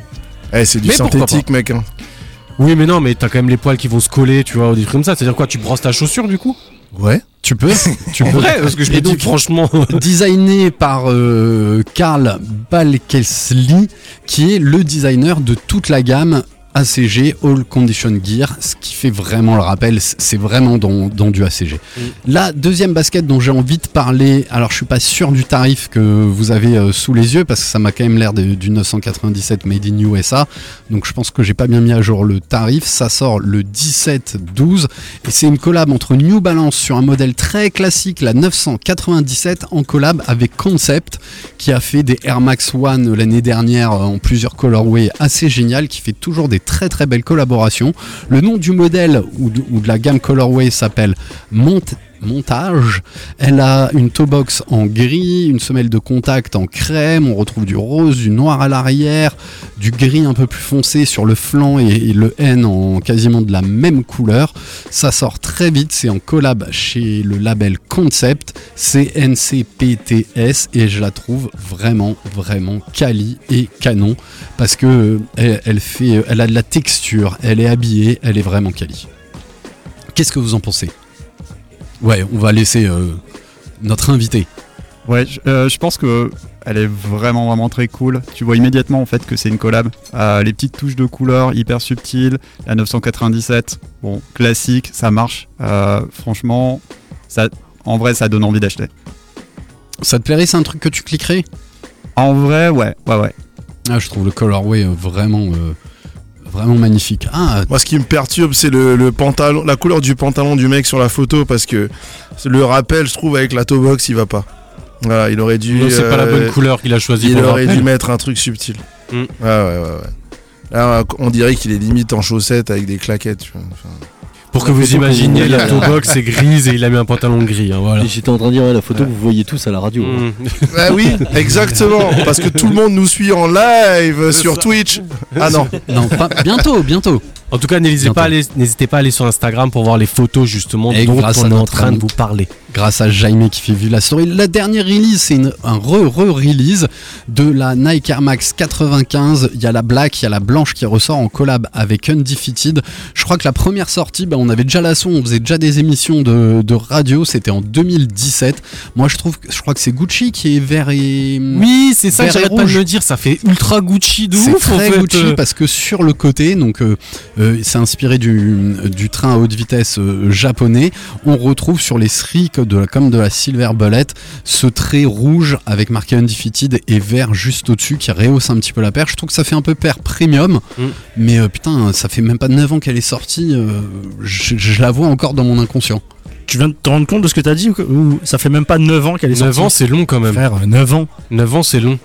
Eh, c'est du Mais pourquoi synthétique, mec. hein. Oui, mais non, mais t'as quand même les poils qui vont se coller, tu vois, ou des trucs comme ça. C'est-à-dire quoi, tu brosses ta chaussure du coup? Ouais. Tu peux. Tu En peux. vrai, parce que je Et me dis donc- franchement. Designé par euh, Karl Balkesli, qui est le designer de toute la gamme A C G, All Condition Gear, ce qui fait vraiment le rappel, c'est vraiment dans, dans du A C G. Mm. La deuxième basket dont j'ai envie de parler, alors je suis pas sûr du tarif que vous avez euh, sous les yeux, parce que ça m'a quand même l'air de- du neuf cent quatre-vingt-dix-sept Made in U S A, donc je pense que j'ai pas bien mis à jour le tarif. Ça sort le dix-sept douze, et c'est une collab entre New Balance sur un modèle très classique, la neuf cent quatre-vingt-dix-sept, en collab avec Concept, qui a fait des Air Max One l'année dernière euh, en plusieurs colorways assez génial, qui fait toujours des très très belles collaborations. Le nom du modèle ou de, ou de la gamme colorway s'appelle Mont Montage. Elle a une toe box en gris, une semelle de contact en crème, on retrouve du rose, du noir à l'arrière, du gris un peu plus foncé sur le flanc et, et le N en quasiment de la même couleur. Ça sort très vite, c'est en collab chez le label Concept, C N C P T S, et je la trouve vraiment vraiment quali et canon parce que euh, elle, elle fait, elle a de la texture, elle est habillée, elle est vraiment quali. Qu'est-ce que vous en pensez ? Ouais, on va laisser euh, notre invité. Ouais, je, euh, je pense que elle est vraiment vraiment très cool. Tu vois immédiatement en fait que c'est une collab. Euh, les petites touches de couleur hyper subtiles. La neuf cent quatre-vingt-dix-sept, bon classique, ça marche. Euh, franchement, ça, en vrai, ça donne envie d'acheter. Ça te plairait, c'est un truc que tu cliquerais ? En vrai, ouais, ouais, ouais. Ah, je trouve le colorway euh, vraiment, euh, vraiment magnifique. Ah, Moi, ce qui me perturbe, c'est le, le pantalon, la couleur du pantalon du mec sur la photo, parce que le rappel, je trouve, avec la toe box, il va pas. Voilà, il aurait dû. Non, c'est pas la euh, bonne couleur qu'il a choisi. Il pour le aurait rappel. dû mettre un truc subtil. Mm. Ouais, ouais, ouais, ouais. Là, on dirait qu'il est limite en chaussettes avec des claquettes. Tu vois. Enfin, Pour que vous imaginiez, la toe box est grise et il a mis un pantalon gris. Hein, voilà. Et j'étais en train de dire, ouais, la photo que vous voyez tous à la radio. hein. Mm. bah oui, exactement. Parce que tout le monde nous suit en live sur Twitch. Ah non. non, pas, bientôt, bientôt. En tout cas, n'hésitez Bientôt. pas, à aller, n'hésitez pas à aller sur Instagram pour voir les photos justement Et dont grâce à on est en notre train de ami- vous parler. Grâce à Jaime qui fait vivre la story. La dernière release, c'est une, un re-re-release de la Nike Air Max quatre-vingt-quinze. Il y a la black, il y a la blanche qui ressort en collab avec Undefeated. Je crois que la première sortie, bah, on avait déjà la son, on faisait déjà des émissions de, de radio. C'était en deux mille dix-sept. Moi, je trouve, je crois que c'est Gucci qui est vert et. Oui, c'est ça que Vert et j'arrête pas de rouge. me dire. Ça fait ultra Gucci de C'est ouf en très fait. Gucci euh. parce que sur le côté, donc euh, euh, c'est inspiré du, du train à haute vitesse euh, japonais. On retrouve sur les streaks de la, comme de la Silver Bullet ce trait rouge avec marqué Undefeated et vert juste au-dessus qui rehausse un petit peu la paire. Je trouve que ça fait un peu paire premium, Mm. mais euh, putain, ça fait même pas neuf ans qu'elle est sortie. euh, je, je la vois encore dans mon inconscient. Tu viens de te rendre compte de ce que t'as dit ou, ou ça fait même pas neuf ans qu'elle est sortie? neuf ans, c'est long quand même. Frère, neuf ans. neuf ans, c'est long.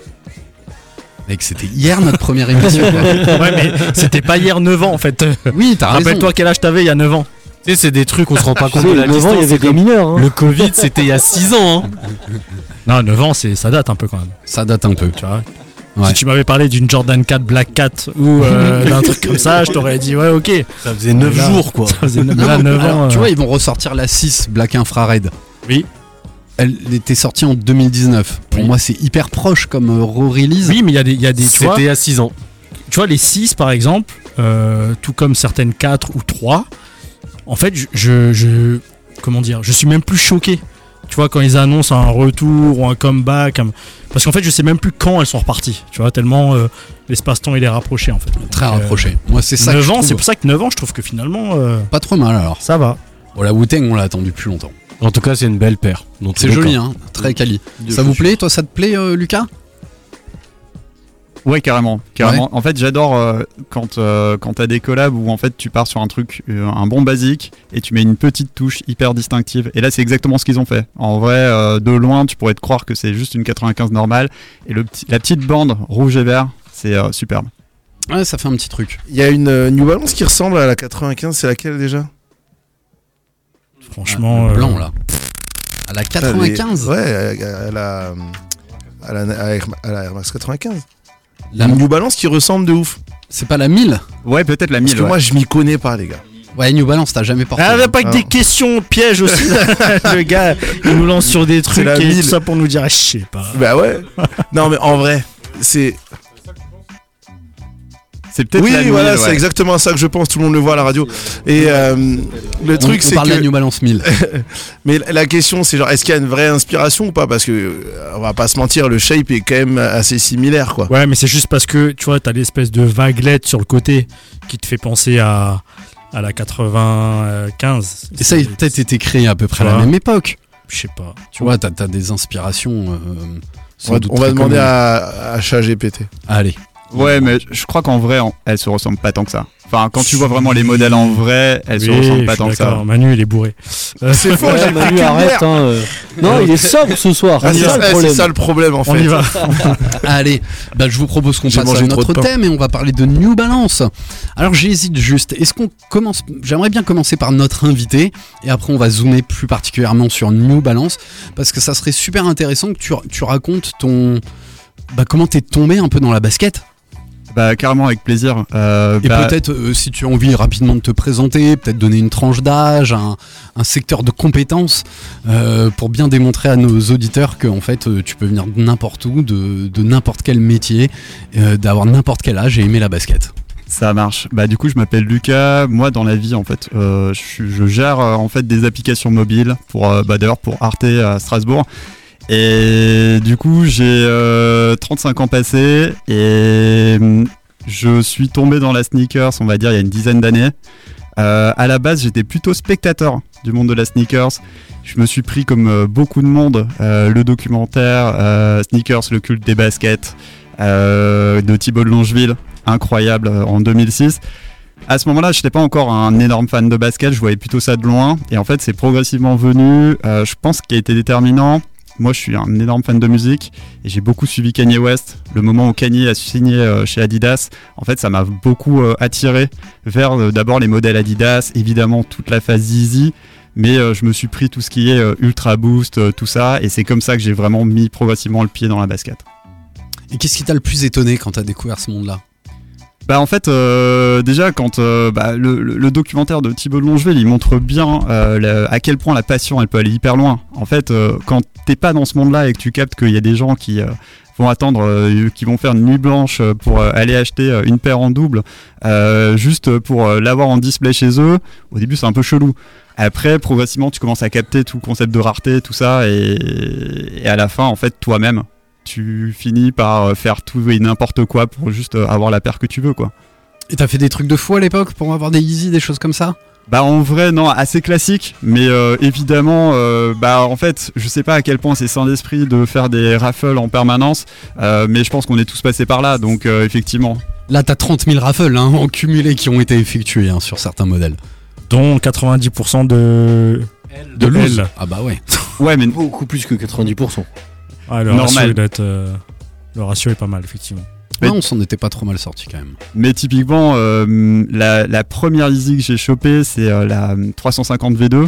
Mec, c'était hier notre première émission. quoi. Ouais, mais c'était pas hier neuf ans en fait. Oui, t'as raison. Rappelle-toi quel âge t'avais il y a neuf ans. Tu sais, c'est des trucs, on se rend pas compte Tu sais, de la neuf ans, il y distance. avait c'est des comme- mineurs. hein. Le Covid, c'était il y a six ans. Hein. Non, neuf ans, c'est, ça date un peu quand même. Ça date un peu. Tu vois. Ouais. Si tu m'avais parlé d'une Jordan quatre Black Cat ou euh, d'un truc comme ça, je t'aurais dit ouais, ok. Ça faisait neuf Là, jours, quoi. Ça faisait neuf, Non, là, neuf alors, ans. tu euh, vois, ils vont ressortir la six Black Infrared. Oui. Elle était sortie en deux mille dix-neuf. Pour Oui. moi, c'est hyper proche comme euh, re-release. Oui, mais il y a des, il y a des tu vois, C'était il y a six ans. tu vois, les six par exemple, euh, tout comme certaines quatre ou trois, en fait, je, je, je- comment dire, je suis même plus choqué. Tu vois, quand ils annoncent un retour ou un comeback, un- parce qu'en fait, je sais même plus quand elles sont reparties. Tu vois, tellement euh, l'espace-temps il est rapproché en fait. Très Donc, rapproché. Moi, c'est ça que neuf je ans, trouve c'est pour ça que neuf ans, je trouve que finalement, euh, pas trop mal alors. ça va. Bon, la Wu-Tang, on l'a attendu plus longtemps. En tout cas, c'est une belle paire. dans tous C'est les joli, cas. hein. Très quali. De Ça vous chaussures. plaît? Toi, ça te plaît, euh, Lucas? Ouais, carrément. carrément. En fait, j'adore euh, quand, euh, quand t'as des collabs où en fait tu pars sur un truc, euh, un bon basique, et tu mets une petite touche hyper distinctive. Et là, c'est exactement ce qu'ils ont fait. En vrai, euh, de loin, tu pourrais te croire que c'est juste une quatre-vingt-quinze normale. Et le petit, la petite bande rouge et vert, c'est euh, superbe. Ouais, ça fait un petit truc. Il y a une euh, New Balance qui ressemble à la quatre-vingt-quinze, c'est laquelle déjà? Franchement, Ah, le euh, blanc là. À la quatre-vingt-quinze. Ouais, à la, à la, à la, à la Air Max quatre-vingt-quinze. La- La New Balance qui ressemble de ouf. C'est pas la mille? Ouais, peut-être la Parce mille. que ouais. moi, je m'y connais pas, les gars. Ouais, New Balance, t'as jamais porté. Ah, hein. mais pas que Ah. des questions pièges aussi. Le gars, il nous lance sur des trucs la et mille. tout ça pour nous dire, ah, je sais pas. Bah ouais. Non, mais en vrai, c'est. C'est peut-être Oui, la mille, voilà, ouais. c'est exactement ça que je pense. Tout le monde le voit à la radio. Et euh, le On- truc, on c'est parle de la que. New Balance mille. Mais la question, c'est genre, est-ce qu'il y a une vraie inspiration ou pas? Parce que, euh, on va pas se mentir, le shape est quand même assez similaire, quoi. Ouais, mais c'est juste parce que tu vois, t'as l'espèce de vaguelette sur le côté qui te fait penser à, à la quatre-vingt-quinze. Et ça a peut-être été créé à peu près à la Ouais. même époque. Je sais pas. Tu vois, t'as as des inspirations. euh, sans On va, doute on va très demander communes. à, à ChatGPT. Allez. Ouais, mais je crois qu'en vrai, en- elles se ressemblent pas tant que ça. Enfin, quand tu vois vraiment les modèles en vrai, elles se Oui, ressemblent je pas suis tant que ça. d'accord. Manu, il est bourré. Euh, C'est faux, Ouais, j'ai pris Manu, qu'une arrête. bière. Hein, euh. Non, il est sobre ce soir. Ah, c'est c'est ça ça, le c'est problème. ça le problème en fait. On y va. Allez, bah, je vous propose qu'on J'ai passe à mangé trop notre de pain. thème et on va parler de New Balance. Alors j'hésite juste. Est-ce qu'on commence? J'aimerais bien commencer par notre invité et après on va zoomer plus particulièrement sur New Balance parce que ça serait super intéressant que tu, tu racontes ton, bah, comment t'es tombé un peu dans la basket. Bah, carrément, avec plaisir. Euh, Et bah, peut-être, euh, si tu as envie rapidement de te présenter, peut-être donner une tranche d'âge, un, un secteur de compétences, euh, pour bien démontrer à nos auditeurs que en fait, euh, tu peux venir de n'importe où, de, de n'importe quel métier, euh, d'avoir n'importe quel âge et aimer la basket. Ça marche. Bah du coup je m'appelle Lucas. Moi dans la vie en fait, euh, je, suis- je gère euh, en fait des applications mobiles pour euh, bah, d'ailleurs pour Arte à Strasbourg. Et du coup j'ai euh, trente-cinq ans passés et hum, je suis tombé dans la sneakers on va dire il y a une dizaine d'années. Euh, à la base j'étais plutôt spectateur du monde de la sneakers. Je me suis pris comme euh, beaucoup de monde euh, le documentaire euh, Sneakers, le culte des baskets euh, de Thibaut de Longeville. Incroyable euh, en deux mille six. À ce moment-là, je n'étais pas encore un énorme fan de basket, je voyais plutôt ça de loin. Et en fait, c'est progressivement venu. Euh, je pense qu'il a été déterminant. Moi, je suis un énorme fan de musique et j'ai beaucoup suivi Kanye West. Le moment où Kanye a signé euh, chez Adidas, en fait, ça m'a beaucoup euh, attiré vers euh, d'abord les modèles Adidas, évidemment toute la phase Yeezy. Mais euh, je me suis pris tout ce qui est euh, Ultra Boost, euh, tout ça. Et c'est comme ça que j'ai vraiment mis progressivement le pied dans la basket. Et qu'est-ce qui t'a le plus étonné quand t'as découvert ce monde-là? Bah en fait euh, déjà quand euh, bah, le, le, le documentaire de Thibaut de Longeville il montre bien euh, le- à quel point la passion elle peut aller hyper loin. En fait euh, quand t'es pas dans ce monde là et que tu captes qu'il y a des gens qui euh, vont attendre, euh, qui vont faire une nuit blanche pour euh, aller acheter euh, une paire en double euh, juste pour euh, l'avoir en display chez eux, au début c'est un peu chelou. Après progressivement tu commences à capter tout le concept de rareté, tout ça et, et à la fin en fait toi-même tu finis par faire tout et n'importe quoi pour juste avoir la paire que tu veux quoi. Et t'as fait des trucs de fou à l'époque pour avoir des Yeezy, des choses comme ça? Bah en vrai non, assez classique, mais euh, évidemment euh, bah en fait je sais pas à quel point c'est sain d'esprit de faire des raffles en permanence, euh, mais je pense qu'on est tous passés par là, donc euh, effectivement. Là t'as trente mille raffles hein, en cumulé qui ont été effectués hein, sur certains modèles. Dont quatre-vingt-dix pour cent de De loose. L. Ah bah ouais. Ouais mais Beaucoup plus que quatre-vingt-dix pour cent. Ah, le, Normal. ratio, il doit être, euh, le ratio est pas mal, effectivement. Mais- Ouais, on s'en était pas trop mal sorti quand même. Mais typiquement, euh, la, la première Yeezy que j'ai chopée, c'est euh, la trois cent cinquante V deux.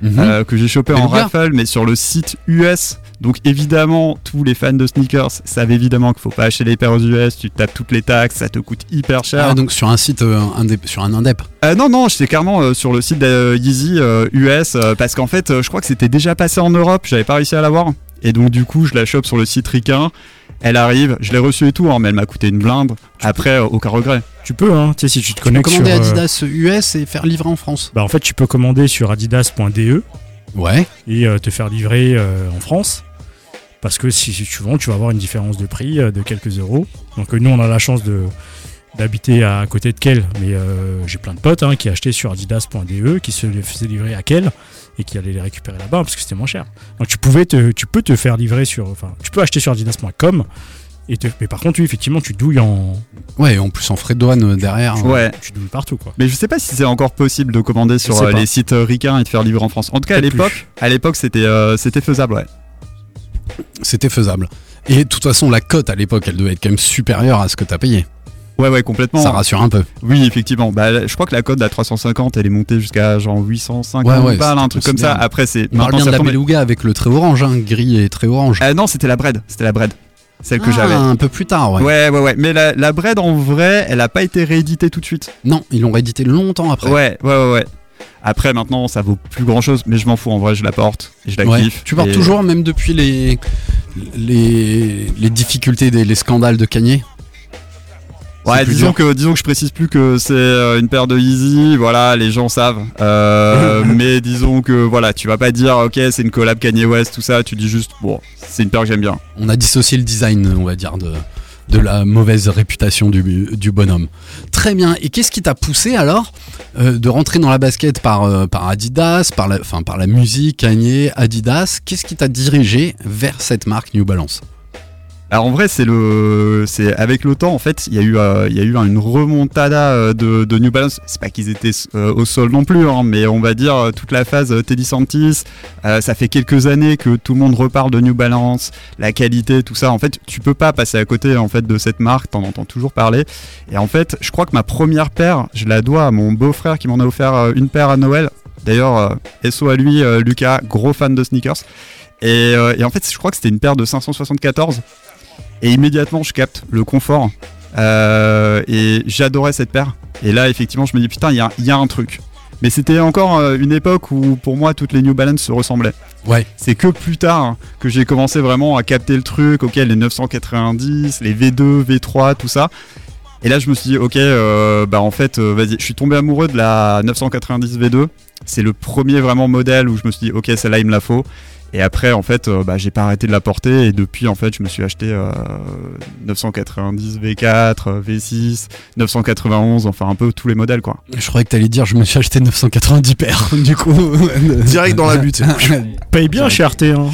mm-hmm. euh, que j'ai chopé en Beluga. raffle, mais sur le site U S. Donc évidemment, tous les fans de sneakers savent évidemment qu'il faut pas acheter les paires aux U S, tu tapes toutes les taxes, ça te coûte hyper cher. Ah, donc sur un site, euh, indép- sur un indep. Euh, non, non, j'étais carrément euh, sur le site de Yeezy euh, U S, euh, parce qu'en fait, euh, je crois que c'était déjà passé en Europe, j'avais pas réussi à l'avoir. Et donc du coup, je la chope sur le site ricain, elle arrive, je l'ai reçue et tout, hein, mais elle m'a coûté une blinde. Après, euh, aucun regret. Tu peux, hein, tu sais, si tu te Tu peux connectes commander sur... euh, Adidas U S et faire livrer en France. Bah en fait, tu peux commander sur adidas point d e Ouais. et euh, te faire livrer euh, en France. Parce que si, si tu vends, tu vas avoir une différence de prix euh, de quelques euros. Donc euh, nous, on a la chance de d'habiter à côté de Kiel, mais euh, j'ai plein de potes hein, qui achetaient sur adidas point d e, qui se les faisaient livrer à Kiel et qui allaient les récupérer là-bas parce que c'était moins cher. Donc tu pouvais te, tu peux te faire livrer sur, enfin, tu peux acheter sur adidas point com. Et te, mais par contre, oui, effectivement, tu douilles en. Ouais, en plus en frais de douane euh, derrière. Ouais. Tu douilles partout, quoi. Mais je sais pas si c'est encore possible de commander sur sais euh, pas. les sites euh, ricains et de faire livrer en France. En tout cas, à Peut-être l'époque, à l'époque, c'était euh, c'était faisable, ouais. C'était faisable. Et de toute façon, la cote à l'époque, elle devait être quand même supérieure à ce que t'as payé. Ouais, ouais, complètement. Ça rassure un peu. Oui, effectivement. Bah, je crois que la cote de la trois cent cinquante, elle est montée jusqu'à genre huit cent cinquante Ouais, ouais, balles, un c'était truc comme ça. considérable. Après, c'est On parle maintenant bien de ça la tombe. Beluga avec le trait orange, hein, gris et trait orange. Ah non, c'était la bread. C'était la bread. Celle que Ah, j'avais. un peu plus tard, ouais. Ouais, ouais, ouais. Mais la, la bread, en vrai, elle a pas été rééditée tout de suite. Non, ils l'ont réédité longtemps après. Ouais, ouais, ouais, ouais. Après, maintenant, ça vaut plus grand chose, mais je m'en fous. En vrai, je la porte et je la Ouais. kiffe. Tu portes Et- toujours, même depuis les, les, les difficultés, des, les scandales de Kanye. Ouais, C'est plus disons dur. que, disons que je précise plus que c'est euh, une paire de Yeezy, voilà, les gens savent. Euh, mais disons que, voilà, tu vas pas dire, ok, c'est une collab Kanye West, tout ça, tu dis juste, bon, c'est une paire que j'aime bien. On a dissocié le design, on va dire, de, de la mauvaise réputation du, du bonhomme. Très bien. Et qu'est-ce qui t'a poussé alors euh, de rentrer dans la basket par, euh, par Adidas, par la, enfin, par la musique, Kanye, Adidas? Qu'est-ce qui t'a dirigé vers cette marque New Balance? Alors en vrai, c'est le, c'est avec le temps en fait, il y a eu, euh, il y a eu une remontada euh, de, de New Balance. C'est pas qu'ils étaient euh, au sol non plus, hein, mais on va dire euh, toute la phase euh, Teddy Santis. Euh, ça fait quelques années que tout le monde reparle de New Balance, la qualité, tout ça. En fait, tu peux pas passer à côté en fait de cette marque. T'en entends toujours parler. Et en fait, je crois que ma première paire, je la dois à mon beau-frère qui m'en a offert euh, une paire à Noël. D'ailleurs, euh, S O à lui, euh, Lucas, gros fan de sneakers. Et, euh, et en fait, je crois que c'était une paire de cinq cent soixante-quatorze. Et immédiatement, je capte le confort. Euh, et j'adorais cette paire. Et là, effectivement, je me dis, putain, il y a, y a un truc. Mais c'était encore euh, une époque où, pour moi, toutes les New Balance se ressemblaient. Ouais. C'est que plus tard hein, que j'ai commencé vraiment à capter le truc. Ok, les neuf cent quatre-vingt-dix, les V deux, V trois, tout ça. Et là, je me suis dit, ok, euh, bah en fait, euh, vas-y. Je suis tombé amoureux de la neuf cent quatre-vingt-dix V deux. C'est le premier vraiment modèle où je me suis dit, ok, celle-là, il me la faut. Et après, en fait, euh, bah, j'ai pas arrêté de la porter. Et depuis, en fait, je me suis acheté euh, neuf cent quatre-vingt-dix V quatre, euh, V six, neuf cent quatre-vingt-onze, enfin un peu tous les modèles, quoi. Je croyais que t'allais dire, je me suis acheté neuf cent quatre-vingt-dix paires, du coup. Direct dans la butte. Paye bien chez R T. Hein.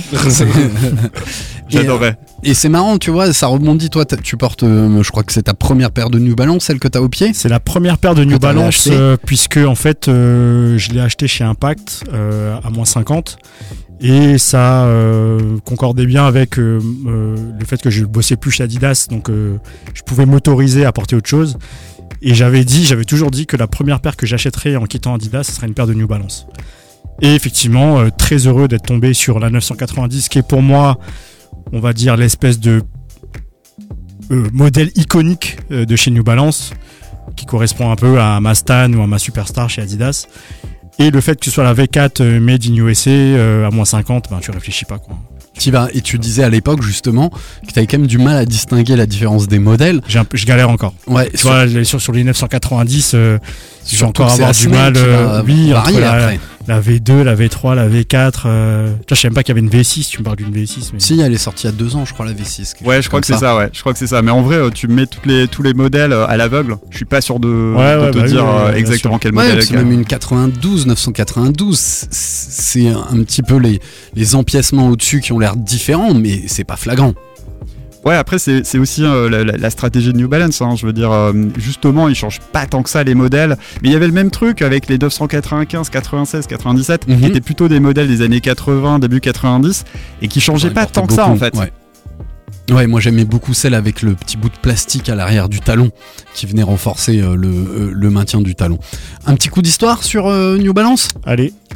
J'adorais. Et, et c'est marrant, tu vois, ça rebondit. Toi, t'as- tu portes, euh, je crois que c'est ta première paire de New Balance, celle que t'as au pied. C'est la première paire de Que New t'avais Balance acheté. euh, puisque en fait euh, je l'ai acheté chez Impact euh, à moins cinquante et ça euh, concordait bien avec euh, euh, le fait que je bossais plus chez Adidas, donc euh, je pouvais m'autoriser à porter autre chose. Et j'avais dit, j'avais toujours dit que la première paire que j'achèterais en quittant Adidas, ce serait une paire de New Balance. Et effectivement, euh, très heureux d'être tombé sur la neuf cent quatre-vingt-dix, qui est pour moi, on va dire, l'espèce de euh, modèle iconique euh, de chez New Balance, qui correspond un peu à ma Stan ou à ma Superstar chez Adidas. Et le fait que ce soit la V quatre euh, made in U S A euh, à moins cinquante, ben tu réfléchis pas, quoi. Tu vas, et tu disais à l'époque justement que t'avais quand même du mal à distinguer la différence des modèles. J'ai un peu- je galère encore. Ouais, Tu sur- vois, les- sur, sur les neuf cent quatre-vingt-dix, euh, je vais surtout encore que c'est avoir la du semelle mal. qui euh, va oui, entre varier la, après. la V deux, la V trois, la V quatre. Euh... Tu vois, je savais même pas qu'il y avait une V six. Tu me parles d'une V six. Mais... Si, elle est sortie il y a deux ans, je crois, la V six. quelque Ouais, chose je crois comme que c'est ça, ouais. Je crois que c'est ça. Mais en vrai, euh, tu mets toutes les, tous les modèles euh, à l'aveugle. Je suis pas sûr de, Ouais, de ouais, te bah oui, dire oui, euh, oui, bien exactement sûr. quel Ouais, modèle. parce que même une quatre-vingt-douze, neuf cent quatre-vingt-douze, c'est un petit peu les, les empiècements au-dessus qui ont l'air différents, mais c'est pas flagrant. Ouais, après, c'est c'est aussi euh, la, la- la stratégie de New Balance. Hein, je veux dire, euh, justement, ils changent pas tant que ça les modèles. Mais il y avait le même truc avec les neuf cent quatre-vingt-quinze, quatre-vingt-seize, quatre-vingt-dix-sept, Mhm. qui étaient plutôt des modèles des années quatre-vingts, début quatre-vingt-dix, et qui changeaient Ouais, pas il tant portait que ça, en beaucoup, fait. Ouais. Ouais, moi j'aimais beaucoup celle avec le petit bout de plastique à l'arrière du talon qui venait renforcer euh, le, euh, le maintien du talon. Un petit coup d'histoire sur euh, New Balance ? Allez.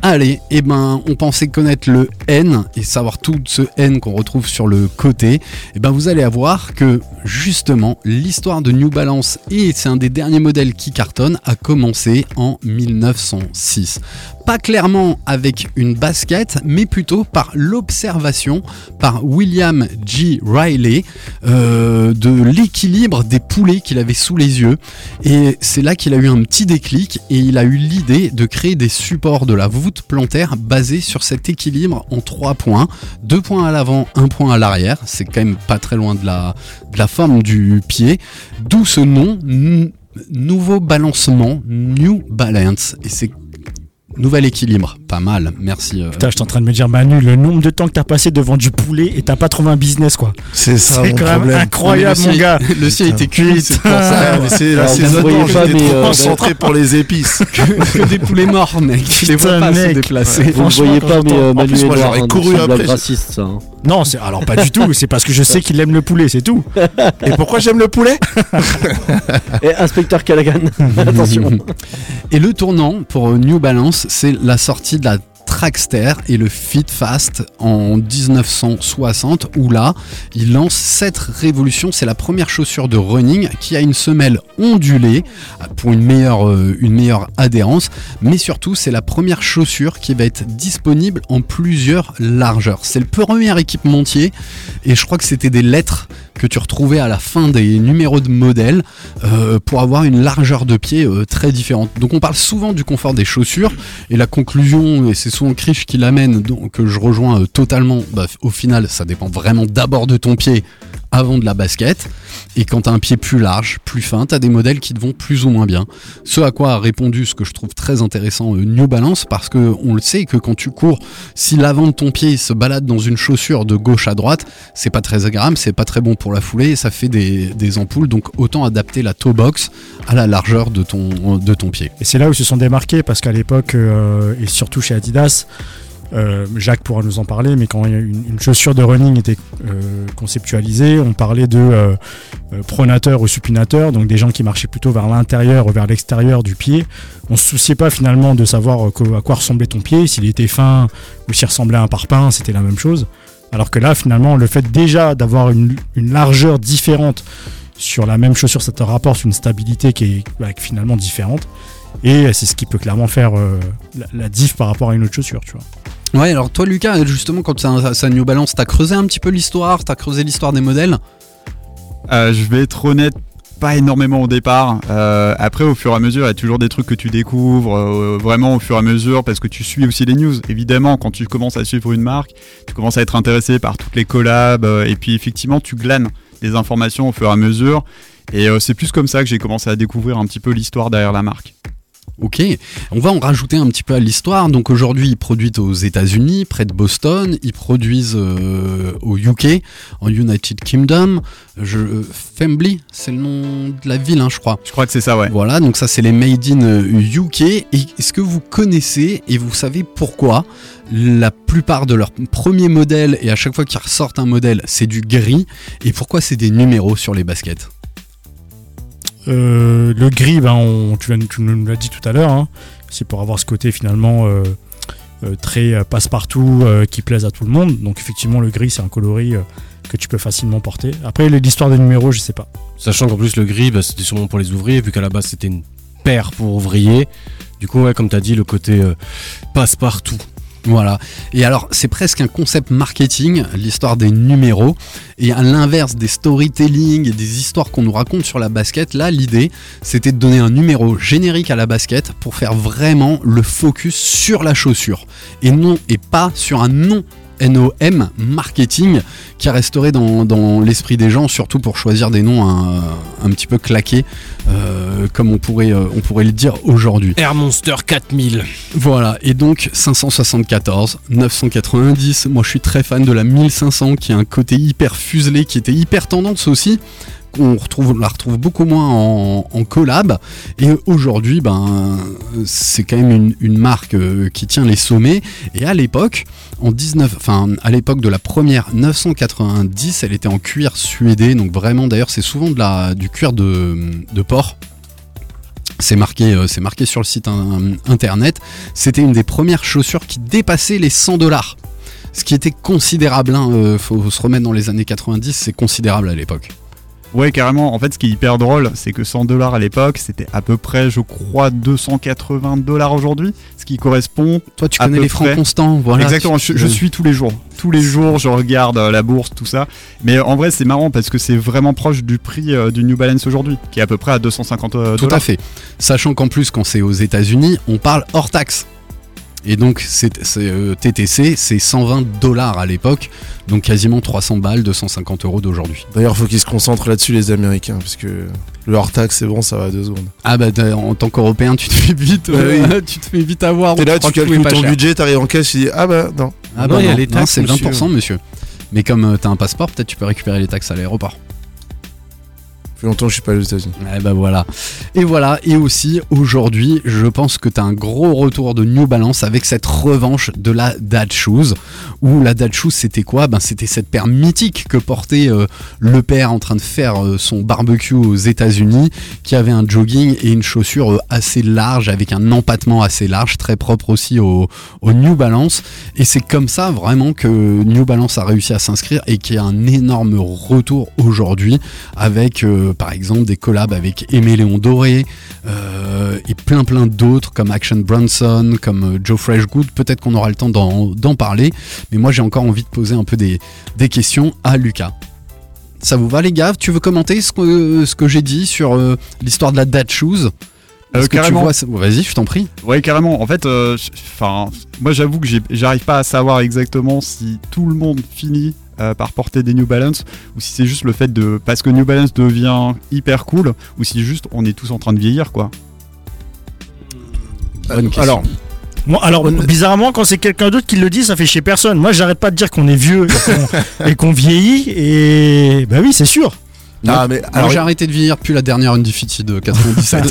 Allez, eh ben, on pensait connaître le N et savoir tout ce N qu'on retrouve sur le côté. Eh ben, vous allez avoir que, justement, l'histoire de New Balance, et c'est un des derniers modèles qui cartonne, a commencé en mille neuf cent six. Pas clairement avec une basket, mais plutôt par l'observation par William G. Riley euh, de l'équilibre des poulets qu'il avait sous les yeux. Et c'est là qu'il a eu un petit déclic et il a eu l'idée de créer des supports de la voûte plantaire basés sur cet équilibre en trois points. Deux points à l'avant, un point à l'arrière. C'est quand même pas très loin de la, de la forme du pied. D'où ce nom, n- nouveau balancement, New Balance. Et c'est nouvel équilibre, pas mal, merci. Euh... Putain, je suis en train de me dire, Manu, le nombre de temps que t'as passé devant du poulet et t'as pas trouvé un business, quoi. C'est ça, c'est mon quand problème. même incroyable, Non, mon le gars. sien, le sien était cuit, c'est pour ça. Mais c'est la Alors, saison vous voyez d'ange, pas, j'étais mais, trop euh, concentré pour les épices. que, que des poulets morts, mec. Tu les vois Putain, pas se mec. déplacer. Vous ne Franchement, voyez quand pas, mais j'entends- euh, en Manu plus, est moi, noir, j'aurais hein, couru donc c'est une après, blague je- raciste, ça. hein. Non, c'est alors pas du tout, c'est parce que je sais qu'il aime le poulet, c'est tout. Et pourquoi j'aime le poulet? Et inspecteur Callaghan, attention. Et le tournant pour New Balance, c'est la sortie de la Trackster et le Fit Fast en dix-neuf cent soixante, où là, il lance cette révolution. C'est la première chaussure de running qui a une semelle ondulée pour une meilleure, euh, une meilleure adhérence, mais surtout, c'est la première chaussure qui va être disponible en plusieurs largeurs. C'est le premier équipementier, et je crois que c'était des lettres que tu retrouvais à la fin des numéros de modèle euh, pour avoir une largeur de pied euh, très différente. Donc on parle souvent du confort des chaussures, et la conclusion, et c'est souvent Krish qui l'amène, donc que je rejoins euh, totalement, bah, au final ça dépend vraiment d'abord de ton pied avant de la basket, et quand tu as un pied plus large, plus fin, tu as des modèles qui te vont plus ou moins bien. Ce à quoi a répondu, ce que je trouve très intéressant, euh, New Balance, parce que on le sait que quand tu cours, si l'avant de ton pied se balade dans une chaussure de gauche à droite, c'est pas très agréable, c'est pas très bon pour la foulée, et ça fait des, des ampoules, donc autant adapter la toe box à la largeur de ton, de ton pied. Et c'est là où ils se sont démarqués, parce qu'à l'époque, euh, et surtout chez Adidas, euh, Jacques pourra nous en parler, mais quand une, une chaussure de running était euh, conceptualisée, on parlait de euh, euh, pronateur ou supinateur, donc des gens qui marchaient plutôt vers l'intérieur ou vers l'extérieur du pied. On se souciait pas finalement de savoir euh, à quoi ressemblait ton pied, s'il était fin ou s'il ressemblait à un parpaing, c'était la même chose. Alors que là, finalement, le fait déjà d'avoir une, une largeur différente sur la même chaussure, ça te rapporte une stabilité qui est bah, finalement différente. Et c'est ce qui peut clairement faire euh, la, la diff par rapport à une autre chaussure, tu vois. Ouais, alors toi Lucas, justement, quand ça, ça New Balance, t'as creusé un petit peu l'histoire, t'as creusé l'histoire des modèles? Euh, je vais être honnête, pas énormément au départ. Euh, après, au fur et à mesure, il y a toujours des trucs que tu découvres, euh, vraiment au fur et à mesure, parce que tu suis aussi les news. Évidemment, quand tu commences à suivre une marque, tu commences à être intéressé par toutes les collabs, euh, et puis effectivement, tu glanes des informations au fur et à mesure. Et euh, c'est plus comme ça que j'ai commencé à découvrir un petit peu l'histoire derrière la marque. Ok, on va en rajouter un petit peu à l'histoire. Donc aujourd'hui, ils produisent aux États-Unis, près de Boston. Ils produisent euh, au U K, en United Kingdom. Je, euh, Fembly, c'est le nom de la ville, hein, je crois. Je crois que c'est ça, ouais. Voilà, donc ça, c'est les Made in U K. Et est-ce que vous connaissez et vous savez pourquoi la plupart de leurs premiers modèles, et à chaque fois qu'ils ressortent un modèle, c'est du gris, et pourquoi c'est des numéros sur les baskets? Euh, le gris, ben, on, tu, tu nous l'as dit tout à l'heure, hein, c'est pour avoir ce côté finalement euh, euh, très euh, passe-partout euh, qui plaise à tout le monde. Donc effectivement, le gris, c'est un coloris euh, que tu peux facilement porter. Après, l'histoire des numéros, je sais pas. Sachant qu'en plus, le gris, bah, c'était sûrement pour les ouvriers, vu qu'à la base, c'était une paire pour ouvriers. Du coup, ouais, comme tu as dit, le côté euh, passe-partout. Voilà. Et alors, c'est presque un concept marketing, l'histoire des numéros. Et à l'inverse des storytelling et des histoires qu'on nous raconte sur la basket, là, l'idée, c'était de donner un numéro générique à la basket pour faire vraiment le focus sur la chaussure. Et non, et pas sur un nom N O M marketing qui resterait dans, dans l'esprit des gens, surtout pour choisir des noms un, un petit peu claqués, euh, comme on pourrait, euh, on pourrait le dire aujourd'hui. Air Monster quatre mille. Voilà, et donc cinq cent soixante-quatorze, neuf cent quatre-vingt-dix, moi je suis très fan de la mille cinq cents qui a un côté hyper fuselé, qui était hyper tendance aussi. On, retrouve, on la retrouve beaucoup moins en, en collab, et aujourd'hui ben, c'est quand même une, une marque euh, qui tient les sommets. Et à l'époque, en dix-neuf, enfin à l'époque de la première neuf cent quatre-vingt-dix, elle était en cuir suédé, donc vraiment d'ailleurs c'est souvent de la, du cuir de, de porc. C'est marqué, euh, c'est marqué sur le site in- internet. C'était une des premières chaussures qui dépassait les cent dollars. Ce qui était considérable, hein, euh, faut se remettre dans les années quatre-vingt-dix, c'est considérable à l'époque. Ouais, carrément. En fait, ce qui est hyper drôle, c'est que cent dollars à l'époque, c'était à peu près, je crois, deux cent quatre-vingts dollars aujourd'hui. Ce qui correspond. Toi, tu à connais peu les francs près- constants, voilà. Exactement, tu- je, je suis tous les jours. Tous les jours, je regarde euh, la bourse, tout ça. Mais en vrai, c'est marrant parce que c'est vraiment proche du prix euh, du New Balance aujourd'hui, qui est à peu près à deux cent cinquante dollars. Tout à fait. Sachant qu'en plus, quand c'est aux États-Unis, on parle hors taxe. Et donc, c'est, c'est, euh, T T C, c'est cent vingt dollars à l'époque, donc quasiment trois cents balles, deux cent cinquante euros d'aujourd'hui. D'ailleurs, faut qu'ils se concentrent là-dessus, les Américains, parce que le hors-taxe, c'est bon, ça va à deux secondes. Ah bah, en tant qu'Européen, tu te fais vite, Ouais, euh, oui. tu te fais vite avoir. T'es on là, croit tu que tout est calcules pas ton cher. budget, t'arrives en caisse, tu dis ah bah non. Ah Non, bah il y a non, les non, taxes, c'est vingt pour monsieur. cent, monsieur. Mais comme euh, t'as un passeport, peut-être tu peux récupérer les taxes à l'aéroport. Ça fait longtemps que je suis pas allé aux États-Unis. Eh ben voilà. Et voilà, et aussi aujourd'hui, je pense que tu as un gros retour de New Balance avec cette revanche de la Dad Shoes. Où la Dad Shoes, c'était quoi? Ben, c'était cette paire mythique que portait euh, le père en train de faire euh, son barbecue aux États-Unis, qui avait un jogging et une chaussure euh, assez large, avec un empattement assez large, très propre aussi au, au New Balance. Et c'est comme ça vraiment que New Balance a réussi à s'inscrire et qu'il y a un énorme retour aujourd'hui avec euh, par exemple des collabs avec Aimé Léon Doré euh, et plein plein d'autres comme Action Bronson, comme euh, Joe Freshgood. Peut-être qu'on aura le temps d'en, d'en parler, mais moi j'ai encore envie de poser un peu des, des questions à Lucas. Ça vous va les gars? Tu veux commenter ce que, ce que j'ai dit sur euh, l'histoire de la Dad Shoes? Est-ce Euh, que tu carrément. vois ça- Vas-y, je t'en prie. Ouais, carrément. En fait, euh, enfin, moi j'avoue que j'ai- j'arrive pas à savoir exactement si tout le monde finit euh, par porter des New Balance ou si c'est juste le fait de parce que New Balance devient hyper cool ou si juste on est tous en train de vieillir quoi. Bonne question. Alors, Bon, alors, bizarrement, quand c'est quelqu'un d'autre qui le dit, ça fait chier personne. Moi, j'arrête pas de dire qu'on est vieux et qu'on, et qu'on vieillit, et bah oui, c'est sûr. ah, mais, Alors, alors, j'ai arrêté de vieillir depuis la dernière Undefeated de quatre-vingt-dix-sept.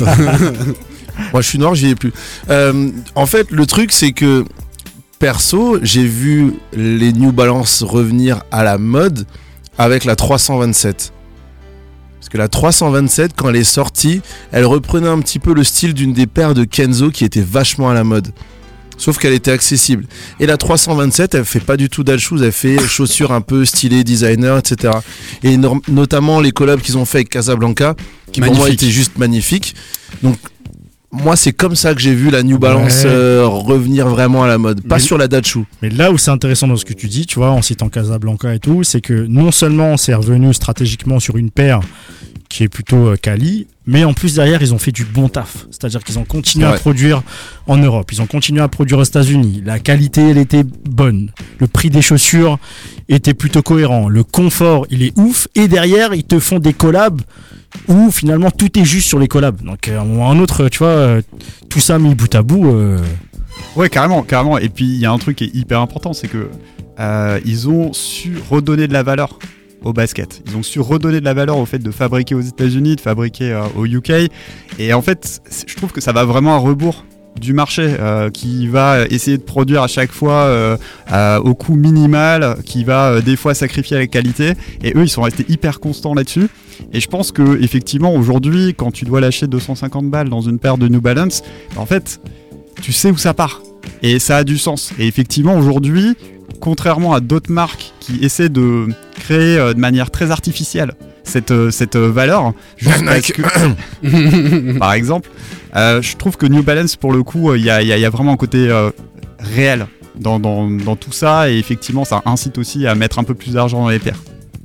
moi je suis noir, j'y ai plus. Euh, en fait, le truc c'est que perso, j'ai vu les New Balance revenir à la mode avec la trois cent vingt-sept. Parce que la trois cent vingt-sept, quand elle est sortie, elle reprenait un petit peu le style d'une des paires de Kenzo qui était vachement à la mode. Sauf qu'elle était accessible. Et la trois cent vingt-sept, elle fait pas du tout dad shoes, elle fait chaussures un peu stylées, designer, et cetera. Et no- notamment les collabs qu'ils ont fait avec Casablanca, qui pour moi Magnifique. étaient juste magnifiques. Donc, moi, c'est comme ça que j'ai vu la New Balance Ouais. euh, revenir vraiment à la mode. Pas Mais- sur la dad shoe. Mais là où c'est intéressant dans ce que tu dis, tu vois, en citant Casablanca et tout, c'est que non seulement c'est revenu stratégiquement sur une paire qui est plutôt euh, quali, mais en plus derrière ils ont fait du bon taf. C'est-à-dire qu'ils ont continué C'est à vrai. produire en Europe, ils ont continué à produire aux États-Unis. La qualité elle était bonne, le prix des chaussures était plutôt cohérent, le confort il est ouf, et derrière ils te font des collabs où finalement tout est juste sur les collabs. Donc euh, à un moment ou à un autre, tu vois, euh, tout ça mis bout à bout. euh, Ouais, carrément, carrément. Et puis il y a un truc qui est hyper important, c'est que euh, ils ont su redonner de la valeur au basket. Ils ont su redonner de la valeur au fait de fabriquer aux États-Unis, de fabriquer euh, au U K. Et en fait, c'est- je trouve que ça va vraiment à rebours du marché euh, qui va essayer de produire à chaque fois euh, euh, au coût minimal, qui va euh, des fois sacrifier la qualité. Et eux, ils sont restés hyper constants là-dessus. Et je pense que effectivement aujourd'hui, quand tu dois lâcher deux cent cinquante balles dans une paire de New Balance, en fait, tu sais où ça part. Et ça a du sens. Et effectivement, aujourd'hui, contrairement à d'autres marques qui essaient de créer euh, de manière très artificielle cette, euh, cette euh, valeur, juste parce que, par exemple, euh, je trouve que New Balance, pour le coup, il y, a, y a- y a vraiment un côté euh, réel dans, dans, dans tout ça. Et effectivement, ça incite aussi à mettre un peu plus d'argent dans les paires.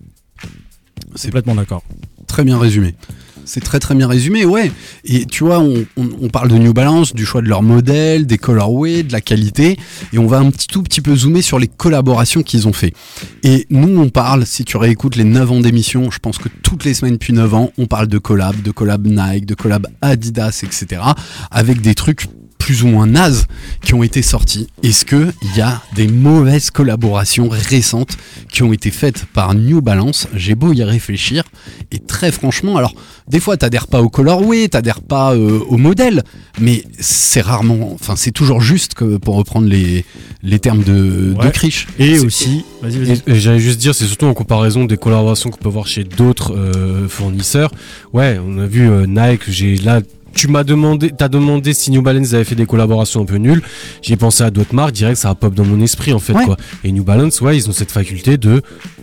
C'est complètement d'accord. Très bien résumé. C'est très très bien résumé, ouais. Et tu vois, on, on- on parle de New Balance, du choix de leur modèle, des colorways, de la qualité, et on va un petit tout petit peu zoomer sur les collaborations qu'ils ont fait. Et nous, on parle, si tu réécoutes les neuf ans d'émission, je pense que toutes les semaines depuis neuf ans, on parle de collab, de collab Nike, de collab Adidas, et cetera, avec des trucs plus ou moins nazes qui ont été sortis. Est-ce qu'il y a des mauvaises collaborations récentes qui ont été faites par New Balance? J'ai beau y réfléchir, et très franchement, alors des fois t'adhères pas au colorway, t'adhères pas euh, au modèle, mais c'est rarement, enfin c'est toujours juste que, pour reprendre les, les termes de, Ouais. de Krish. Et C'est- aussi, vas-y, vas-y. Et, et j'allais juste dire, c'est surtout en comparaison des collaborations qu'on peut voir chez d'autres euh, fournisseurs. Ouais, on a vu euh, Nike, j'ai là, tu m'as demandé, t'as demandé si New Balance avait fait des collaborations un peu nulles. J'ai pensé à d'autres marques, direct ça a pop dans mon esprit en fait Ouais. quoi. Et New Balance, ouais, ils ont cette faculté de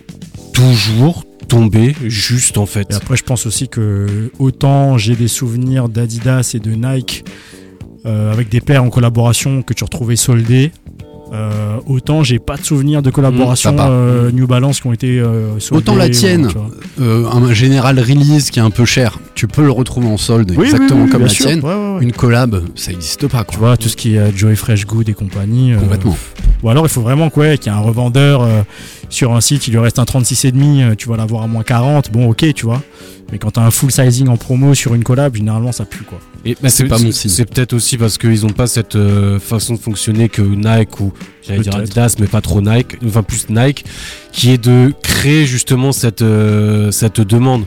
toujours tomber juste en fait. Et après, je pense aussi que autant j'ai des souvenirs d'Adidas et de Nike euh, avec des paires en collaboration que tu retrouvais soldées. Euh, autant j'ai pas de souvenirs de collaboration Mmh, t'as pas. euh, New Balance qui ont été euh, soldées. Autant la tienne, euh, tu vois. euh, un général release qui est un peu cher, tu peux le retrouver en solde Oui, exactement oui, oui, comme bien la sûr. tienne. Ouais, ouais, ouais. Une collab, ça n'existe pas. Quoi. Tu vois, tout ce qui est euh, Joey Fresh Good et compagnie. euh, Complètement. Ou alors il faut vraiment quoi, qu'il y ait un revendeur euh, sur un site, il lui reste un trente-six virgule cinq, euh, tu vas l'avoir à moins quarante, bon ok, tu vois. Mais quand t'as un full sizing en promo sur une collab, généralement ça pue quoi. Et bah, C'est pas mon signe. C'est peut-être aussi parce qu'ils ont pas cette euh, façon de fonctionner que Nike ou j'allais dire Peut-être. Adidas, mais pas trop Nike, enfin plus Nike, qui est de créer justement cette euh, cette demande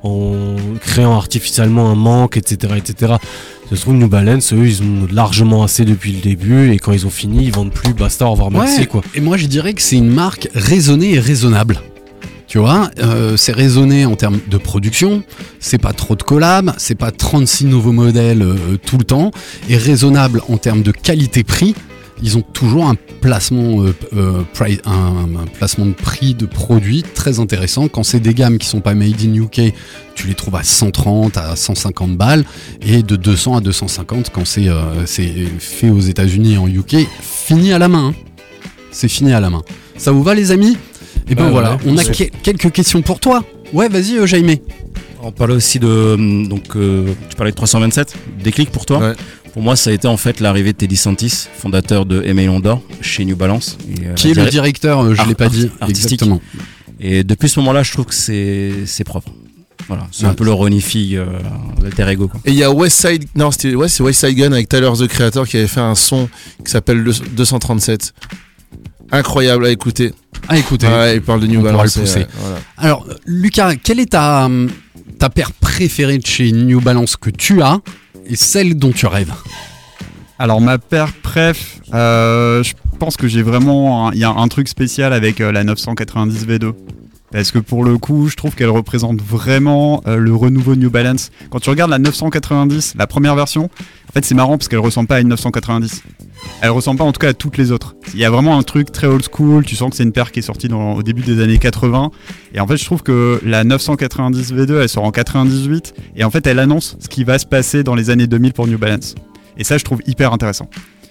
en créant artificiellement un manque, et cetera, et cetera. Ça se trouve New Balance, eux, ils ont largement assez depuis le début et quand ils ont fini, ils vendent plus, basta, au revoir, merci Ouais, quoi. Et moi je dirais que c'est une marque raisonnée et raisonnable. Tu vois, euh, c'est raisonné en termes de production, c'est pas trop de collabs, c'est pas trente-six nouveaux modèles euh, tout le temps, et raisonnable en termes de qualité-prix. Ils ont toujours un placement, euh, euh, pri- un, un placement de prix de produits très intéressant. Quand c'est des gammes qui sont pas made in U K, tu les trouves à cent trente, à cent cinquante balles, et de deux cents à deux cent cinquante quand c'est euh, c'est fait aux États-Unis et en U K, fini à la main. hein. C'est fini à la main. Ça vous va les amis? Et ben Bah, voilà, ouais, on a c'est- que- quelques questions pour toi. Ouais, vas-y euh, Jaime. On parlait aussi de. hum, Donc, euh, tu parlais de trois cent vingt-sept. Déclic pour toi Ouais. Pour moi, ça a été en fait l'arrivée de Teddy Santis, fondateur de M A Londor chez New Balance. Et, euh, Qui est la le diri- directeur, euh, je Art- l'ai pas dit. art- artistique. Exactement. Et depuis ce moment-là, je trouve que c'est c'est propre. Voilà, c'est Ouais. un peu le Ronnie Fig, euh, l'alter ego. Quoi. Et il y a Westside, non, c'était ouais, c'est Westside Gun avec Tyler the Creator qui avait fait un son qui s'appelle le deux cent trente-sept. Incroyable à écouter. Ah écoutez, Ouais, il parle de New on pourra Balance. le pousser. et, euh, voilà. alors Lucas, quelle est ta, hum, ta paire préférée de chez New Balance que tu as et celle dont tu rêves? Alors ma paire préf, euh, je pense que j'ai vraiment, un- il y a un truc spécial avec euh, la neuf cent quatre-vingt-dix V deux. Parce que pour le coup, je trouve qu'elle représente vraiment euh, le renouveau de New Balance. Quand tu regardes la neuf cent quatre-vingt-dix, la première version, en fait c'est marrant parce qu'elle ressemble pas à une neuf cent quatre-vingt-dix. Elle ressemble pas en tout cas à toutes les autres. Il y a vraiment un truc très old school, tu sens que c'est une paire qui est sortie dans, au début des années quatre-vingts. Et en fait je trouve que la neuf cent quatre-vingt-dix V deux elle sort en quatre-vingt-dix-huit. Et en fait elle annonce ce qui va se passer dans les années deux mille pour New Balance. Et ça je trouve hyper intéressant.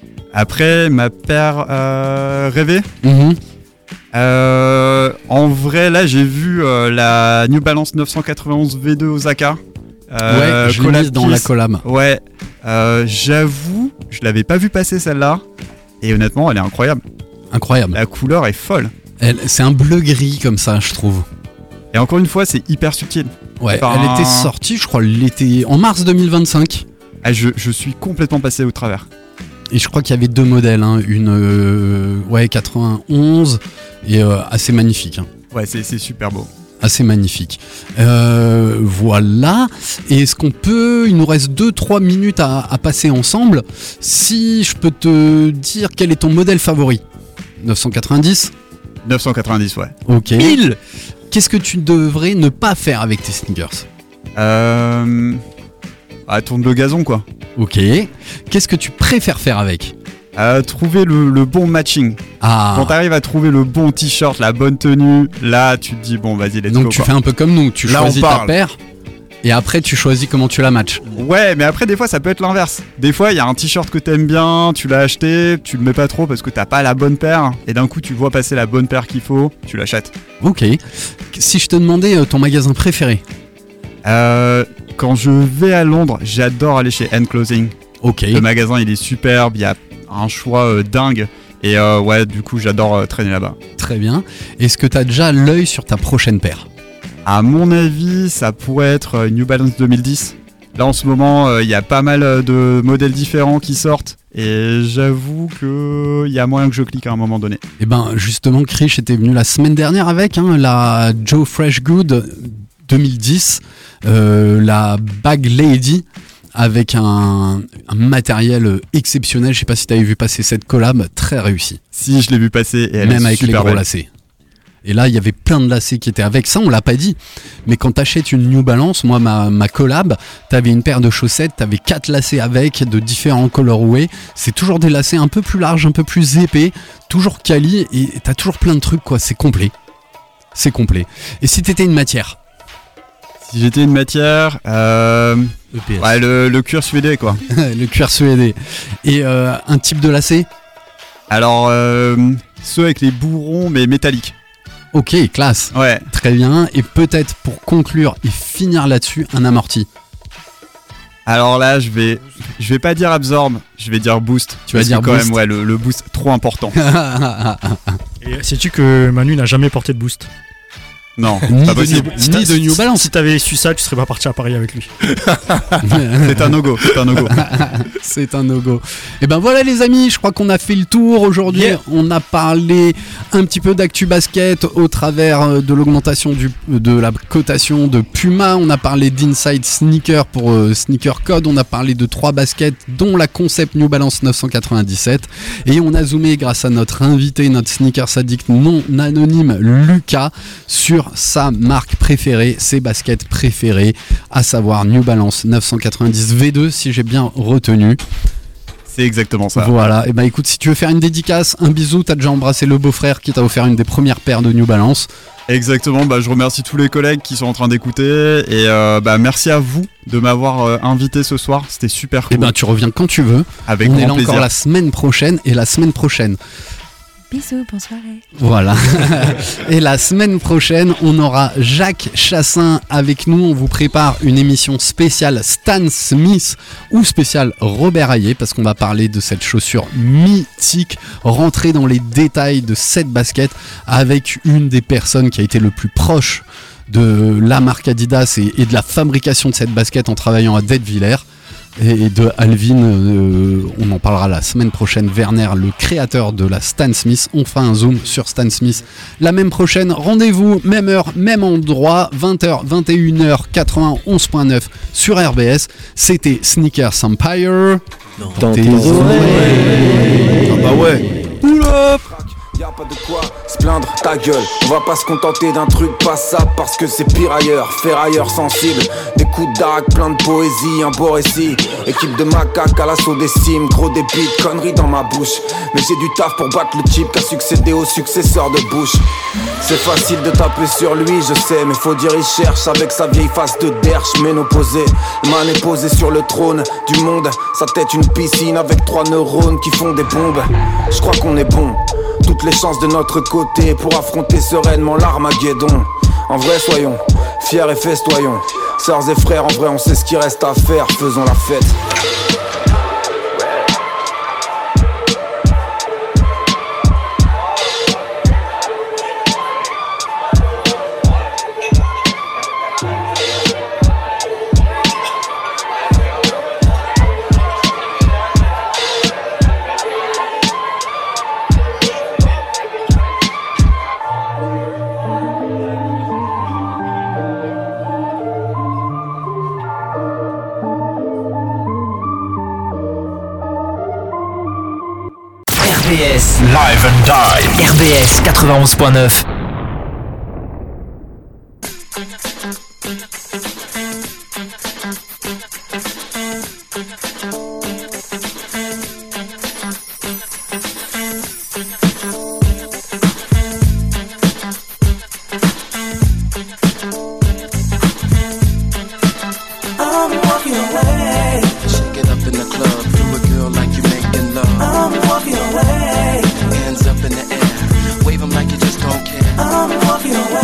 Après ma paire euh, rêvée, Mhm. euh, en vrai, là, j'ai vu euh, la New Balance neuf cent quatre-vingt-onze V deux Osaka. Euh, Ouais, je l'ai collab mise dans la Kiss. collab. Ouais, euh, j'avoue, je l'avais pas vu passer celle-là. Et honnêtement, elle est incroyable. Incroyable. La couleur est folle. Elle- C'est un bleu gris comme ça, je trouve. Et encore une fois, c'est hyper subtil. Ouais, Enfin, elle était sortie, je crois, l'été en mars deux mille vingt-cinq. ah, je, je suis complètement passé au travers. Et je crois qu'il y avait deux modèles, hein, une euh, ouais quatre-vingt-onze et euh, assez magnifique. hein. Ouais, c'est c'est super beau. Assez magnifique. Euh, voilà. Et est-ce qu'on peut... Il nous reste deux trois minutes à, à passer ensemble. Si je peux te dire quel est ton modèle favori? neuf cent quatre-vingt-dix. neuf cent quatre-vingt-dix, ouais. Ok. mille. Qu'est-ce que tu devrais ne pas faire avec tes sneakers? Euh... Ah, tourne le gazon, quoi. Ok. Qu'est-ce que tu préfères faire avec? Euh, trouver le, le bon matching. Ah. Quand t'arrives à trouver le bon t-shirt, la bonne tenue, là tu te dis bon vas-y let's Donc go, tu quoi. fais un peu comme nous. Tu Là, choisis on ta parle. paire. Et après, tu choisis comment tu la matches. Ouais, mais après des fois ça peut être l'inverse. Des fois il y a un t-shirt que t'aimes bien, tu l'as acheté, tu le mets pas trop parce que t'as pas la bonne paire, et d'un coup tu vois passer la bonne paire qu'il faut, tu l'achètes. Ok. Si je te demandais euh, ton magasin préféré? Euh, quand je vais à Londres, j'adore aller chez End Clothing. Ok. Le magasin il est superbe, il y a un choix euh, dingue, et euh, ouais du coup j'adore euh, traîner là-bas. Très bien. Est-ce que tu as déjà l'œil sur ta prochaine paire? À mon avis, ça pourrait être euh, New Balance deux mille dix. Là en ce moment, euh, il y a pas mal euh, de modèles différents qui sortent, et j'avoue que il y a moyen que je clique à un moment donné. Eh ben justement, Krish était venu la semaine dernière avec hein, la Joe Fresh Good deux mille dix, euh, la Bag Lady avec un, un matériel exceptionnel. Je sais pas si tu avais vu passer cette collab, très réussie. Si, je l'ai vu passer et elle Même est avec les super gros belle. lacets. Et là, il y avait plein de lacets qui étaient avec. Ça, on l'a pas dit. Mais quand t'achètes une New Balance, moi, ma, ma collab, t'avais une paire de chaussettes, t'avais quatre lacets avec, de différents colorways. C'est toujours des lacets un peu plus larges, un peu plus épais, toujours quali, et t'as toujours plein de trucs, quoi. C'est complet. C'est complet. Et si t'étais une matière? Si j'étais une matière, euh... E P S. Ouais, le, le cuir suédé, quoi. Le cuir suédé. Et euh, un type de lacet? Alors, euh, ceux avec les bourrons, mais métalliques. Ok, classe. Ouais. Très bien. Et peut-être pour conclure et finir là-dessus, un amorti. Alors là, je vais, je vais pas dire absorbe, je vais dire boost. Tu vas parce dire que quand boost. même, ouais, le, le boost trop important. Et sais-tu que Manu n'a jamais porté de boost? Non, Ni pas de possible. New- ni de New Balance. Si t'avais su ça, tu serais pas parti à Paris avec lui. C'est un no-go, c'est un no-go. C'est un no-go. Et ben voilà les amis, je crois qu'on a fait le tour aujourd'hui. Yeah. On a parlé un petit peu d'actu basket au travers de l'augmentation du, de la cotation de Puma. On a parlé d'Inside Sneaker pour euh, Sneaker Code. On a parlé de trois baskets dont la concept New Balance neuf cent quatre-vingt-dix-sept. Et on a zoomé grâce à notre invité, notre sneakers addict non anonyme Lucas, sur sa marque préférée, ses baskets préférées, à savoir New Balance neuf cent quatre-vingt-dix V deux si j'ai bien retenu. C'est exactement ça. Voilà, et bah écoute, si tu veux faire une dédicace, un bisou, t'as déjà embrassé le beau-frère qui t'a offert une des premières paires de New Balance. Exactement, bah, je remercie tous les collègues qui sont en train d'écouter et euh, bah, merci à vous de m'avoir euh, invité ce soir, c'était super cool. Et ben tu reviens quand tu veux. Avec On grand est là plaisir. encore la semaine prochaine et la semaine prochaine. Bisous, bonne soirée. Voilà. Et la semaine prochaine, on aura Jacques Chassin avec nous. On vous prépare une émission spéciale Stan Smith ou spéciale Robert Hayé parce qu'on va parler de cette chaussure mythique, rentrer dans les détails de cette basket avec une des personnes qui a été le plus proche de la marque Adidas et, et de la fabrication de cette basket en travaillant à D'Ettviller. Et de Alvin, euh, on en parlera la semaine prochaine. Werner, le créateur de la Stan Smith. On fera un zoom sur Stan Smith la même prochaine. Rendez-vous, même heure, même endroit, vingt heures, vingt et une heures, quatre-vingt-onze point neuf sur R B S. C'était Sneakers Empire. Dans tes tes oreilles. Ah bah ouais. Y'a pas de quoi se plaindre, ta gueule. On va pas se contenter d'un truc passable parce que c'est pire ailleurs. Ferrailleur sensible, des coups de dague, plein de poésie, un beau récit. Équipe de macaques à l'assaut des cimes, gros débit, conneries dans ma bouche. Mais j'ai du taf pour battre le type qui a succédé au successeur de Bush. C'est facile de taper sur lui, je sais, mais faut dire il cherche avec sa vieille face de derche ménopausée. Le man est posé sur le trône du monde, sa tête une piscine avec trois neurones qui font des bombes. Je crois qu'on est bon. Toutes les chances de notre côté pour affronter sereinement l'Armageddon. En vrai soyons fiers et festoyons. Sœurs et frères, en vrai on sait ce qu'il reste à faire. Faisons la fête. R B S Live and Die. R B S quatre-vingt-onze point neuf. I'm walking away. Shake it up in the club, do a girl like you making love. I'm walking away. Hands up in the air, wave 'em like you just don't care. I'm walking away.